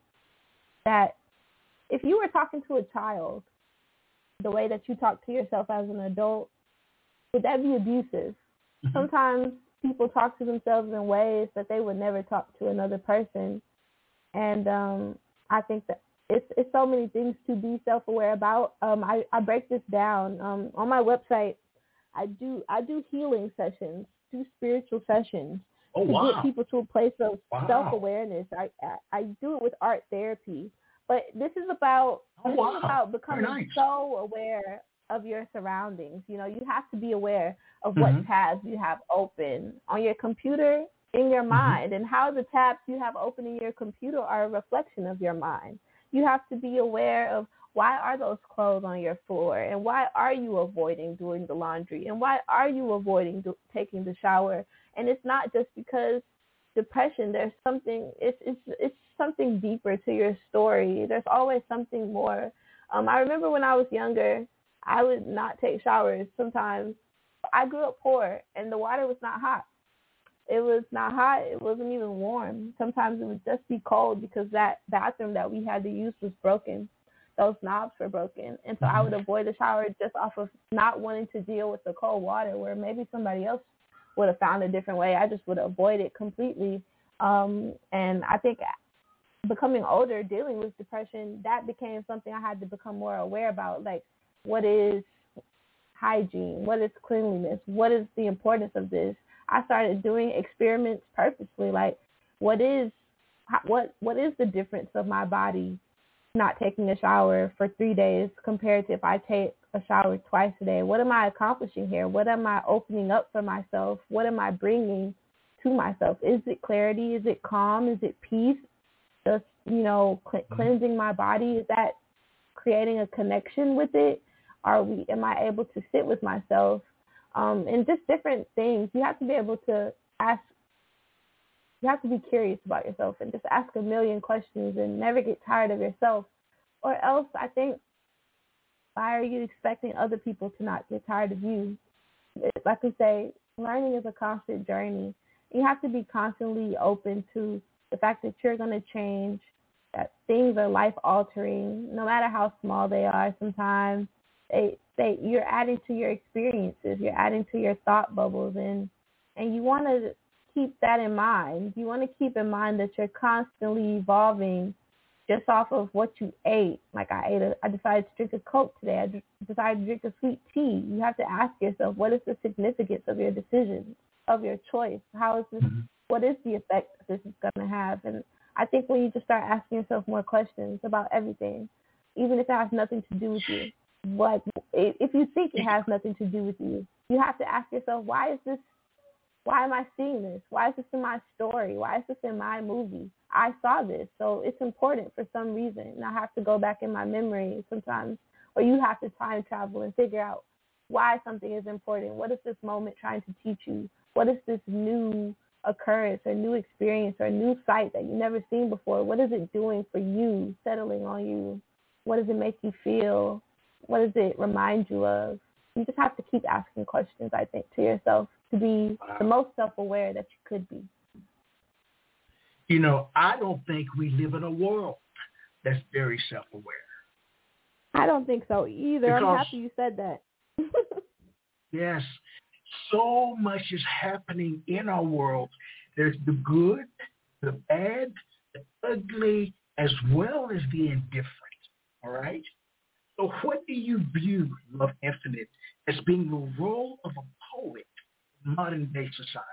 Speaker 4: that if you were talking to a child the way that you talk to yourself as an adult, would that be abusive? Mm-hmm. Sometimes people talk to themselves in ways that they would never talk to another person. And um, I think that it's, it's so many things to be self-aware about. Um, I, I break this down. Um, on my website, I do I do healing sessions, do spiritual sessions
Speaker 3: oh,
Speaker 4: to
Speaker 3: wow.
Speaker 4: get people to a place of
Speaker 3: wow.
Speaker 4: self-awareness. I, I I do it with art therapy. But this is about,
Speaker 3: oh,
Speaker 4: this
Speaker 3: wow.
Speaker 4: is about becoming
Speaker 3: nice.
Speaker 4: so aware of your surroundings. You know, you have to be aware of what
Speaker 3: mm-hmm.
Speaker 4: tabs you have open on your computer, in your mind, mm-hmm. and how the tabs you have open in your computer are a reflection of your mind. You have to be aware of why are those clothes on your floor, and why are you avoiding doing the laundry, and why are you avoiding do- taking the shower. And it's not just because depression, there's something, it's it's it's something deeper to your story. There's always something more. Um, I remember when I was younger, I would not take showers sometimes. I grew up poor, and the water was not hot. It was not hot. It wasn't even warm. Sometimes it would just be cold because that bathroom that we had to use was broken. Those knobs were broken. And so I would avoid the shower just off of not wanting to deal with the cold water, where maybe somebody else would have found a different way. I just would avoid it completely. Um, and I think becoming older, dealing with depression, that became something I had to become more aware about. Like, what is hygiene? What is cleanliness? What is the importance of this? I started doing experiments purposely. Like, what is what what is the difference of my body not taking a shower for three days compared to if I take a shower twice a day? What am I accomplishing here? What am I opening up for myself? What am I bringing to myself? Is it clarity? Is it calm? Is it peace? Just, you know, cl- cleansing my body? Is that creating a connection with it? Are we? Am I able to sit with myself? Um, and just different things. You have to be able to ask. You have to be curious about yourself and just ask a million questions and never get tired of yourself. Or else, I think, why are you expecting other people to not get tired of you? Like I say, learning is a constant journey. You have to be constantly open to the fact that you're going to change, that things are life-altering, no matter how small they are sometimes. They, they, you're adding to your experiences. You're adding to your thought bubbles. And, and you want to keep that in mind. You want to keep in mind that you're constantly evolving just off of what you ate. Like I ate a, I decided to drink a Coke today. I d- decided to drink a sweet tea. You have to ask yourself, what is the significance of your decision, of your choice? How is this, mm-hmm. what is the effect that this is going to have? And I think when you just start asking yourself more questions about everything, even if it has nothing to do with you, like if you think it has nothing to do with you, you have to ask yourself, why is this, why am I seeing this? Why is this in my story? Why is this in my movie? I saw this, so it's important for some reason. And I have to go back in my memory sometimes, or you have to time travel and figure out why something is important. What is this moment trying to teach you? What is this new occurrence or new experience or new sight that you've never seen before? What is it doing for you, settling on you? What does it make you feel? What does it remind you of? You just have to keep asking questions, I think, to yourself to be the most self-aware that you could be.
Speaker 3: You know, I don't think we live in a world that's very self-aware.
Speaker 4: I don't think so either.
Speaker 3: Because,
Speaker 4: I'm happy you said that.
Speaker 3: Yes. So much is happening in our world. There's the good, the bad, the ugly, as well as the indifferent. All right? So what do you view, Love Infinite, as being the role of a poet in modern-day society?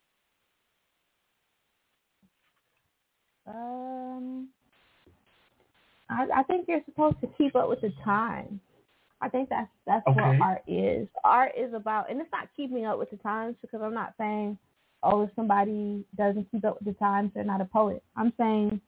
Speaker 4: Um, I, I think you're supposed to keep up with the times. I think that's that's
Speaker 3: okay.
Speaker 4: what art is. Art is about, and it's not keeping up with the times, because I'm not saying oh, if somebody doesn't keep up with the times, they're not a poet. I'm saying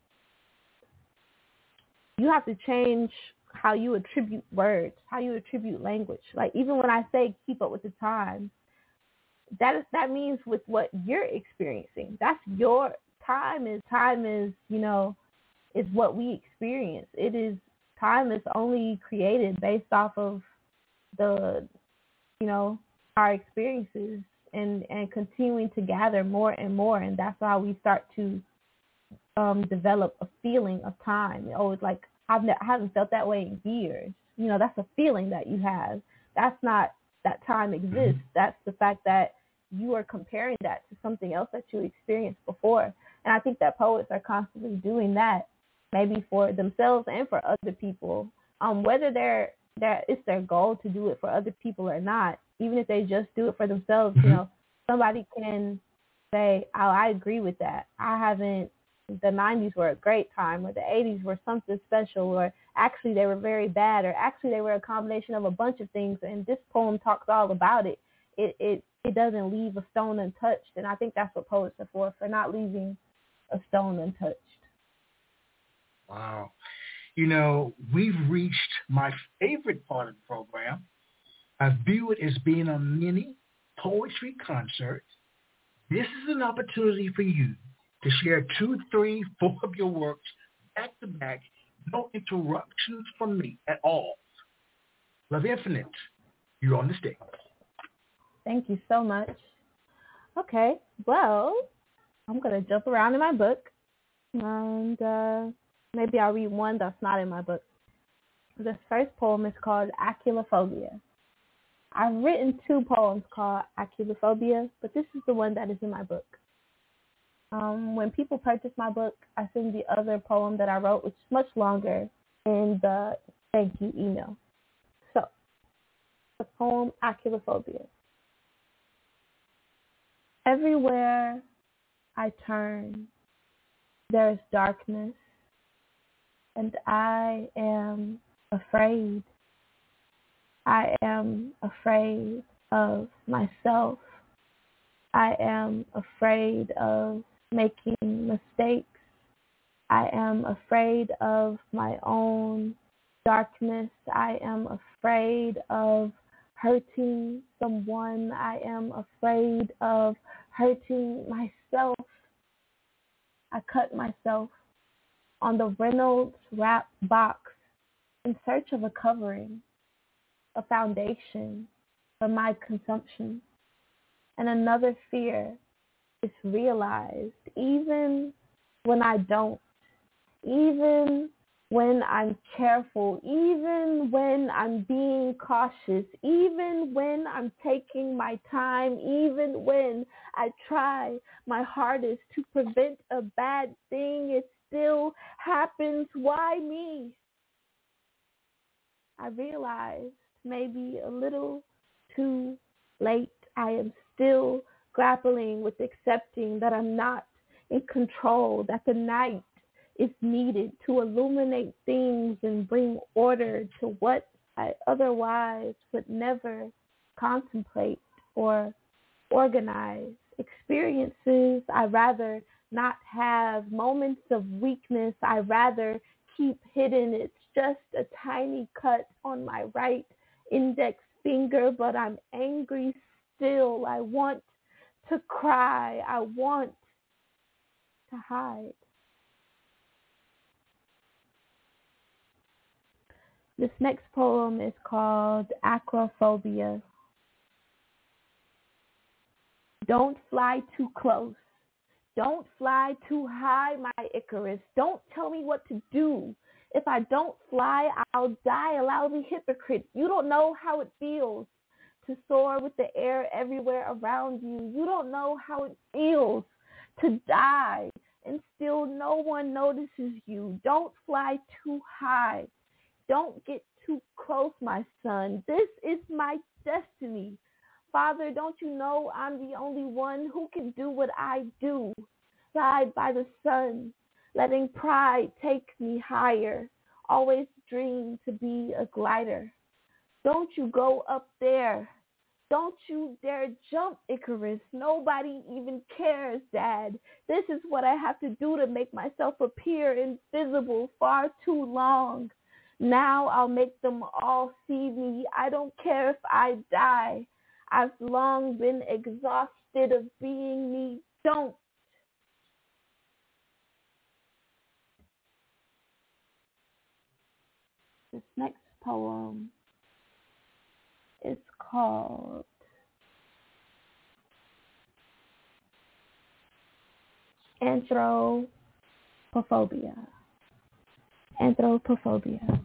Speaker 4: you have to change how you attribute words, how you attribute language. Like, even when I say keep up with the times, that is, that means with what you're experiencing. That's your time is time is, you know, is what we experience. It is time is only created based off of the, you know, our experiences and, and continuing to gather more and more. And that's how we start to um, develop a feeling of time. Oh, it's like, I've ne- I haven't felt that way in years. You know, that's a feeling that you have. That's not that time exists. That's the fact that you are comparing that to something else that you experienced before. And I think that poets are constantly doing that, maybe for themselves and for other people. Um, whether they're, they're, it's their goal to do it for other people or not, even if they just do it for themselves, you know, somebody can say, oh, I agree with that. I haven't, the nineties were a great time, or the eighties were something special, or actually they were very bad, or actually they were a combination of a bunch of things, and this poem talks all about it. It it, it doesn't leave a stone untouched, and I think that's what poets are for, for not leaving a stone untouched.
Speaker 3: Wow. You know, we've reached my favorite part of the program. I view it as being a mini poetry concert. This is an opportunity for you to share two, three, four of your works back to back. No interruptions from me at all. Love Infinite, you're on the stage.
Speaker 4: Thank you so much. Okay, well, I'm going to jump around in my book, and uh, maybe I'll read one that's not in my book. This first poem is called Aculophobia. I've written two poems called Aculophobia, but this is the one that is in my book. Um, when people purchase my book, I send the other poem that I wrote, which is much longer, in the thank you email. So, the poem Aculophobia. Everywhere I turn, there is darkness, and I am afraid. I am afraid of myself. I am afraid of making mistakes. I am afraid of my own darkness. I am afraid of hurting someone. I am afraid of hurting myself. I cut myself on the Reynolds Wrap box in search of a covering, a foundation for my consumption. And another fear is realized even when I don't, even when I'm careful, even when I'm being cautious, even when I'm taking my time, even when I try my hardest to prevent a bad thing, it still happens. Why me? I realized maybe a little too late. I am still grappling with accepting that I'm not in control, that the night is needed to illuminate things and bring order to what I otherwise would never contemplate or organize. Experiences I rather not have, moments of weakness I rather keep hidden. It's just a tiny cut on my right index finger, but I'm angry still. I want to cry. I want to hide. This next poem is called Acrophobia. Don't fly too close. Don't fly too high, my Icarus. Don't tell me what to do. If I don't fly, I'll die a lousy hypocrite. You don't know how it feels to soar with the air everywhere around you. You don't know how it feels to die and still no one notices you. Don't fly too high. Don't get too close, my son. This is my destiny. Father, don't you know I'm the only one who can do what I do? Guide by the sun, letting pride take me higher. Always dream to be a glider. Don't you go up there. Don't you dare jump, Icarus. Nobody even cares, Dad. This is what I have to do to make myself appear invisible far too long. Now I'll make them all see me. I don't care if I die. I've long been exhausted of being me. Don't. This next poem is called Anthropophobia. Anthropophobia.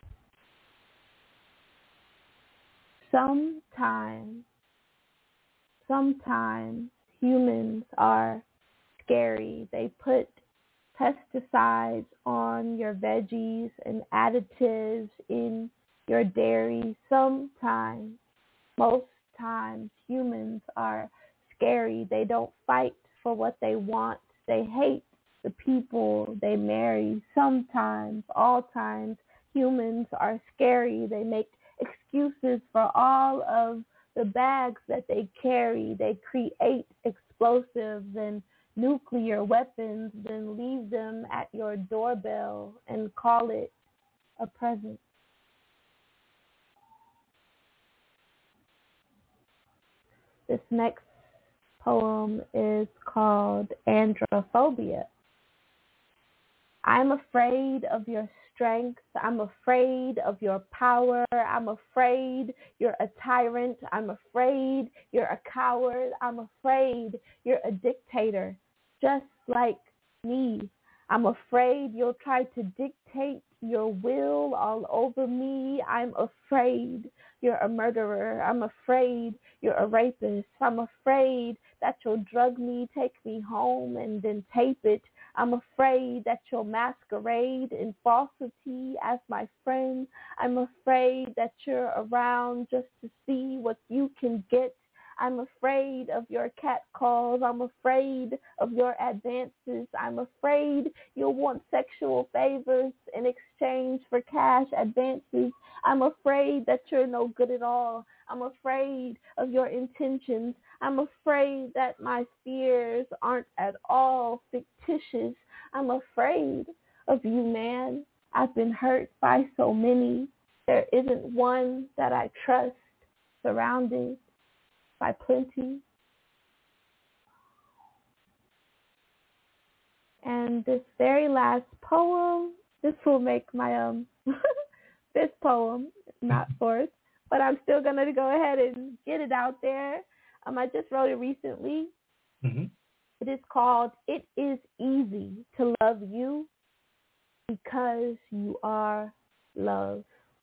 Speaker 4: Sometimes, sometimes humans are scary. They put pesticides on your veggies and additives in your dairy. Sometimes, most times, humans are scary. They don't fight for what they want. They hate the people they marry. Sometimes, all times, humans are scary. They make excuses for all of the bags that they carry. They create explosives and nuclear weapons, then leave them at your doorbell and call it a present. This next poem is called Androphobia. I'm afraid of your strength. I'm afraid of your power. I'm afraid you're a tyrant. I'm afraid you're a coward. I'm afraid you're a dictator, just like me. I'm afraid you'll try to dictate your will all over me. I'm afraid you're a murderer. I'm afraid you're a rapist. I'm afraid that you'll drug me, take me home, and then tape it. I'm afraid that you'll masquerade in falsity as my friend. I'm afraid that you're around just to see what you can get. I'm afraid of your catcalls. I'm afraid of your advances. I'm afraid you'll want sexual favors in exchange for cash advances. I'm afraid that you're no good at all. I'm afraid of your intentions. I'm afraid that my fears aren't at all fictitious. I'm afraid of you, man. I've been hurt by so many. There isn't one that I trust, surrounded by plenty. And this very last poem, this will make my um this poem not fourth, but I'm still gonna go ahead and get it out there. Um, I just wrote it recently. Mm-hmm. It is called "It Is Easy to Love You Because You Are Love."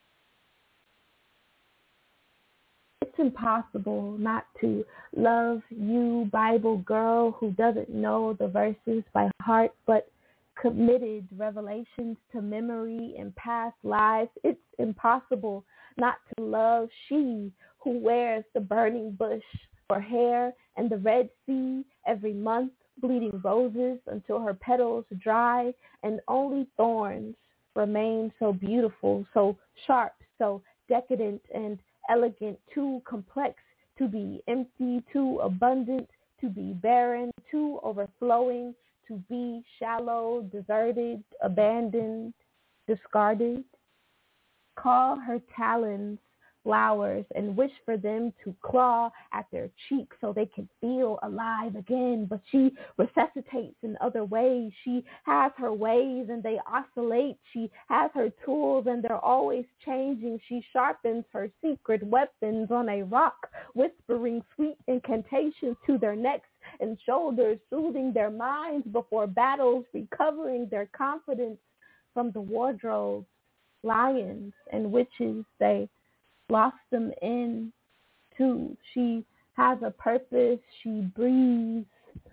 Speaker 4: It's impossible not to love you, Bible girl, who doesn't know the verses by heart, but committed revelations to memory and past lives. It's impossible not to love she who wears the burning bush for hair and the Red Sea every month, bleeding roses until her petals dry and only thorns remain so beautiful, so sharp, so decadent and elegant, too complex to be empty, too abundant to be barren, too overflowing to be shallow, deserted, abandoned, discarded. Call her talons flowers and wish for them to claw at their cheeks so they can feel alive again. But she resuscitates in other ways. She has her ways and they oscillate. She has her tools and they're always changing. She sharpens her secret weapons on a rock, whispering sweet incantations to their necks and shoulders, soothing their minds before battles, recovering their confidence from the wardrobes, lions and witches they lost them in too. She has a purpose. She breathes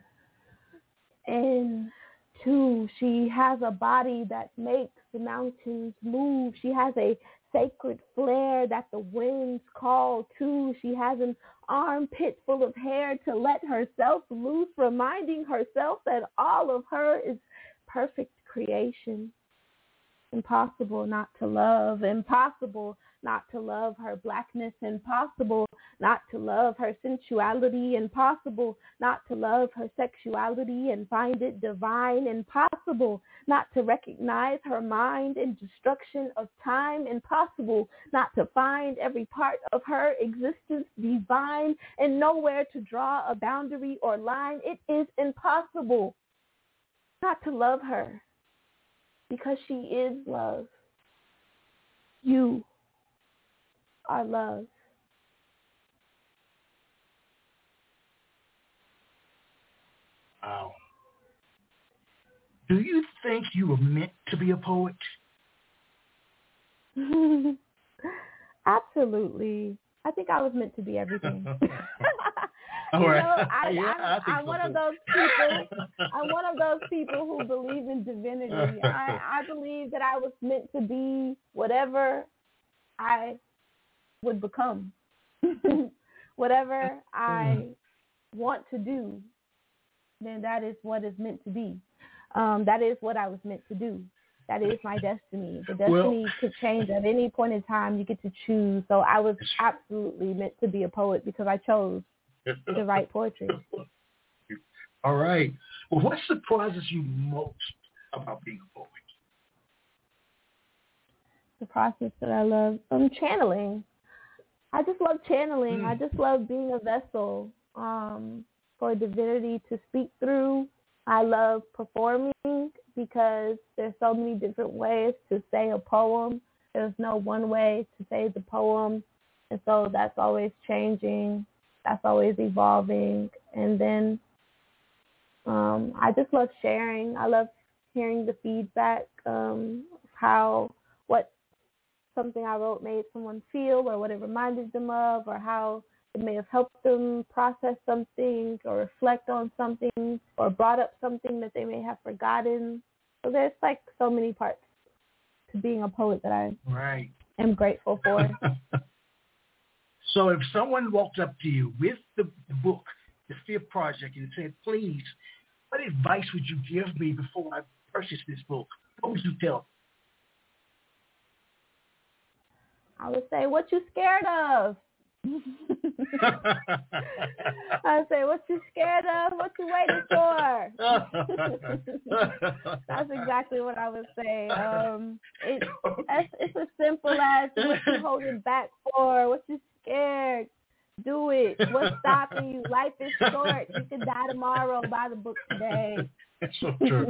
Speaker 4: in too. She has a body that makes the mountains move. She has a sacred flare that the winds call to. She has an armpit full of hair to let herself loose, reminding herself that all of her is perfect creation. Impossible not to love, impossible not to love her blackness, impossible, not to love her sensuality, impossible, not to love her sexuality and find it divine, impossible, not to recognize her mind in destruction of time, impossible, not to find every part of her existence divine and nowhere to draw a boundary or line. It is impossible not to love her because she is love. You are love.
Speaker 3: Wow. Do you think you were meant to be a poet?
Speaker 4: Absolutely. I think I was meant to be everything.
Speaker 3: All
Speaker 4: you
Speaker 3: right.
Speaker 4: know, I,
Speaker 3: yeah,
Speaker 4: I'm,
Speaker 3: I think
Speaker 4: I'm
Speaker 3: so
Speaker 4: one
Speaker 3: too.
Speaker 4: of those people. I'm one of those people who believe in divinity. I, I believe that I was meant to be whatever I would become, whatever I want to do. Then that is what is meant to be. Um, that is what I was meant to do. That is my destiny. The destiny well, could change at any point in time. You get to choose. So I was absolutely meant to be a poet because I chose to write poetry.
Speaker 3: All right. Well, what surprises you most about being a poet?
Speaker 4: The process that I love. Um, channeling. I just love channeling. Mm. I just love being a vessel um, for divinity to speak through. I love performing because there's so many different ways to say a poem. There's no one way to say the poem. And so that's always changing. That's always evolving. And then um, I just love sharing. I love hearing the feedback, um, how, what something I wrote made someone feel or what it reminded them of or how it may have helped them process something or reflect on something or brought up something that they may have forgotten. So there's like so many parts to being a poet that I
Speaker 3: right.
Speaker 4: am grateful for.
Speaker 3: So if someone walked up to you with the, the book, The Fifth Project, and said, please, what advice would you give me before I purchase this book? What would you tell them?
Speaker 4: I would say, what you scared of? I say, what you scared of? What you waiting for? That's exactly what I would say. Um, it, it's, it's as simple as what you holding back for, what you scared. Do it. What's stopping you? Life is short. You can die tomorrow. Buy the book today.
Speaker 3: It's so true.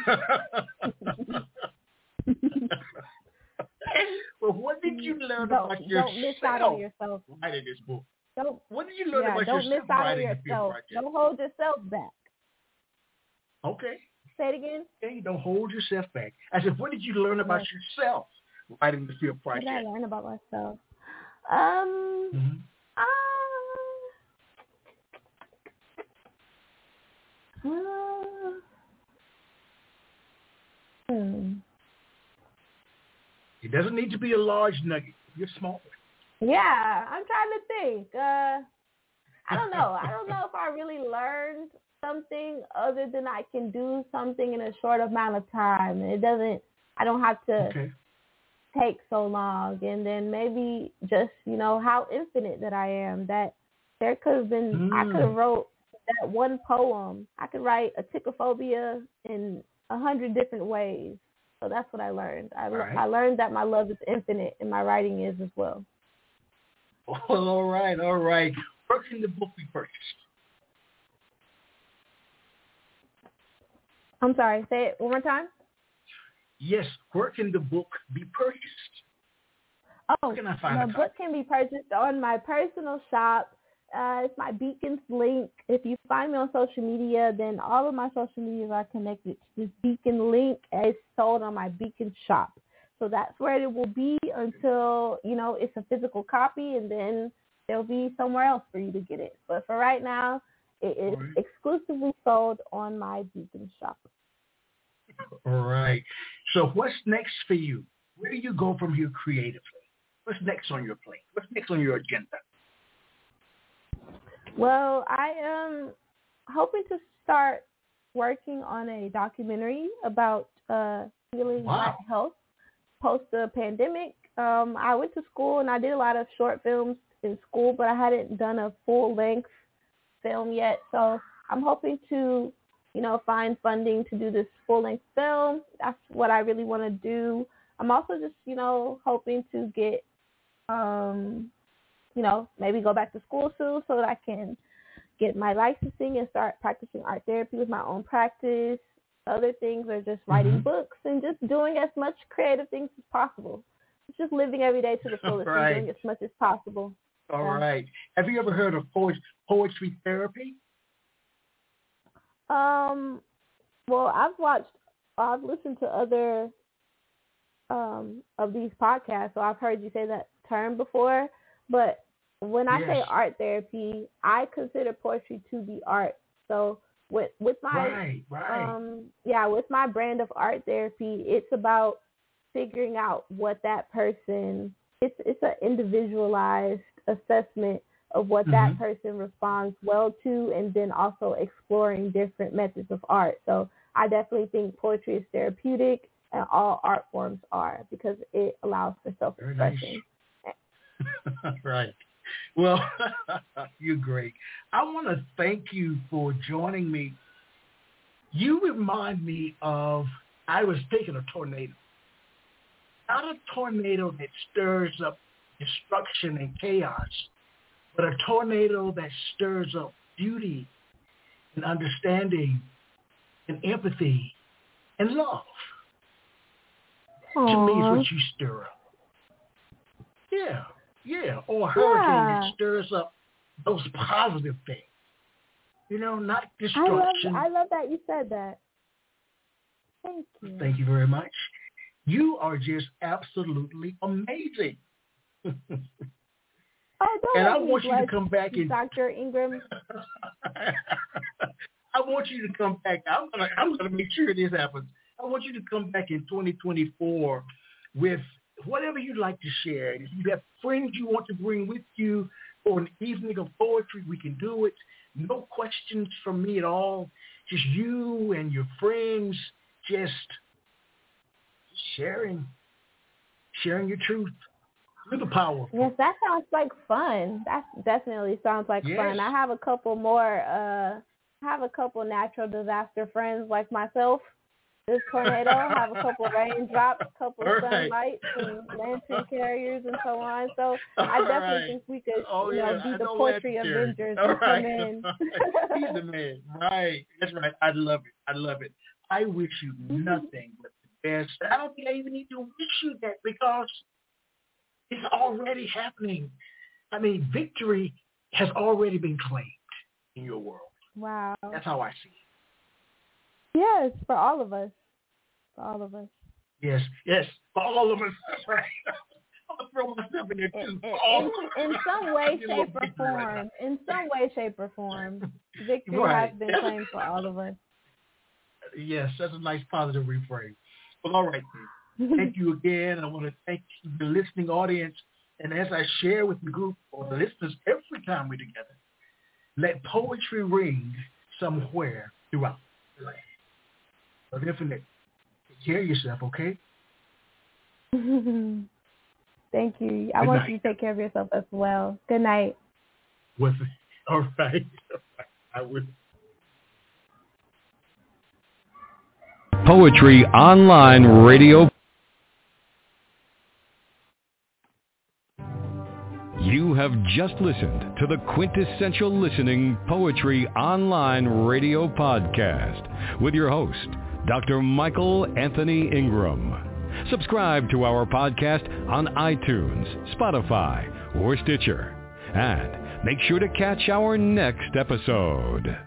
Speaker 3: Well, what did you learn
Speaker 4: don't,
Speaker 3: about yourself?
Speaker 4: Don't miss out on yourself.
Speaker 3: Writing this book.
Speaker 4: Don't,
Speaker 3: what did you learn
Speaker 4: yeah,
Speaker 3: about
Speaker 4: don't
Speaker 3: yourself?
Speaker 4: Miss out
Speaker 3: writing
Speaker 4: on yourself. Don't hold yourself back.
Speaker 3: Okay.
Speaker 4: Say it again.
Speaker 3: Okay, don't hold yourself back. I said, what did you learn about yes. yourself writing the Fifth Project?
Speaker 4: What did I learn about myself? Um.
Speaker 3: Mm-hmm.
Speaker 4: Uh, uh, hmm.
Speaker 3: It doesn't need to be a large nugget. You're small.
Speaker 4: Yeah, I'm trying to think. Uh, I don't know. I don't know if I really learned something other than I can do something in a short amount of time. It doesn't, I don't have to
Speaker 3: okay.
Speaker 4: take so long. And then maybe just, you know, how infinite that I am, that there could have been, mm. I could have wrote that one poem. I could write a Ticophobia in a hundred different ways. So that's what I learned. I,
Speaker 3: right.
Speaker 4: I learned that my love is infinite and my writing is as well.
Speaker 3: All right, all right. Where can the book be purchased?
Speaker 4: I'm sorry, say it one more time.
Speaker 3: Yes, where can the book be purchased?
Speaker 4: Oh,
Speaker 3: where can I find
Speaker 4: the book can be purchased on my personal shop. Uh, it's my Beacons link. If you find me on social media, then all of my social medias are connected to this Beacon link. It's sold on my Beacon shop. So that's where it will be until, you know, it's a physical copy, and then there'll be somewhere else for you to get it. But for right now, it is right. exclusively sold on my Beacon shop.
Speaker 3: All right. So what's next for you? Where do you go from here creatively? What's next on your plate? What's next on your agenda?
Speaker 4: Well, I am hoping to start working on a documentary about uh, healing
Speaker 3: wow.
Speaker 4: Black health post the pandemic. Um, I went to school and I did a lot of short films in school, but I hadn't done a full-length film yet. So I'm hoping to, you know, find funding to do this full-length film. That's what I really want to do. I'm also just, you know, hoping to get, um, you know, maybe go back to school soon so that I can get my licensing and start practicing art therapy with my own practice. Other things are just writing mm-hmm. books and just doing as much creative things as possible. It's just living every day to the fullest right. and doing as much as possible.
Speaker 3: All
Speaker 4: yeah.
Speaker 3: right. Have you ever heard of poetry, poetry therapy?
Speaker 4: Um, well, I've watched, I've listened to other um, of these podcasts, so I've heard you say that term before. But when I yes. say art therapy, I consider poetry to be art. So with with my
Speaker 3: right, right.
Speaker 4: um yeah, with my brand of art therapy, it's about figuring out what that person. It's it's an individualized assessment of what mm-hmm. that person responds well to, and then also exploring different methods of art. So I definitely think poetry is therapeutic, and all art forms are, because it allows for self-expression.
Speaker 3: Nice. Right. Well, you're great. I want to thank you for joining me. You remind me of, I was thinking of tornado. Not a tornado that stirs up destruction and chaos, but a tornado that stirs up beauty and understanding and empathy and love. Aww. To me is what you stir up. Yeah, yeah. Or a hurricane
Speaker 4: yeah.
Speaker 3: that stirs up those positive things. You know, not destruction.
Speaker 4: I love, I love that you said that. Thank you.
Speaker 3: Thank you very much. You are just absolutely amazing.
Speaker 4: Oh, don't
Speaker 3: and I
Speaker 4: want
Speaker 3: you to come back and
Speaker 4: Doctor Ingram.
Speaker 3: I want you to come back. I'm gonna I'm gonna make sure this happens. I want you to come back in twenty twenty-four with whatever you'd like to share. If you have friends you want to bring with you for an evening of poetry, we can do it. No questions from me at all. Just you and your friends just sharing, sharing your truth. You're the power.
Speaker 4: Yes, that sounds like fun. That definitely sounds like
Speaker 3: yes.
Speaker 4: fun. I have a couple more, uh, I have a couple natural disaster friends like myself. This tornado, I have a couple of raindrops, a couple of
Speaker 3: right.
Speaker 4: sunlights, and lantern carriers, and so on. So All I definitely right. think we could,
Speaker 3: oh,
Speaker 4: you know,
Speaker 3: yeah.
Speaker 4: be
Speaker 3: I
Speaker 4: the
Speaker 3: know
Speaker 4: poetry Avengers and
Speaker 3: right.
Speaker 4: come in.
Speaker 3: He's the man. Right. That's right. I love it. I love it. I wish you nothing but the best. I don't think I even need to wish you that, because it's already happening. I mean, victory has already been claimed in your world.
Speaker 4: Wow.
Speaker 3: That's how I see it.
Speaker 4: Yes, for all of us. For all of us.
Speaker 3: Yes, yes, for all of us. That's right. I'm going to throw myself in there, too.
Speaker 4: In, in, in some way, shape, or form. Right in some way, shape, or form. Victory right. has been claimed for all of us.
Speaker 3: Yes, that's a nice positive refrain. Well, all right, then. Thank you again. I want to thank the listening audience. And as I share with the group or the listeners every time we're together, let poetry ring somewhere throughout the land. Of infinite. Take care of yourself, okay?
Speaker 4: Thank you. I
Speaker 3: Good
Speaker 4: want
Speaker 3: night.
Speaker 4: you to take care of yourself as well. Good night.
Speaker 3: With it. All right. I will.
Speaker 2: Poetry Online Radio. You have just listened to the Quintessential Listening Poetry Online Radio Podcast with your host, Doctor Michael Anthony Ingram. Subscribe to our podcast on iTunes, Spotify, or Stitcher. And make sure to catch our next episode.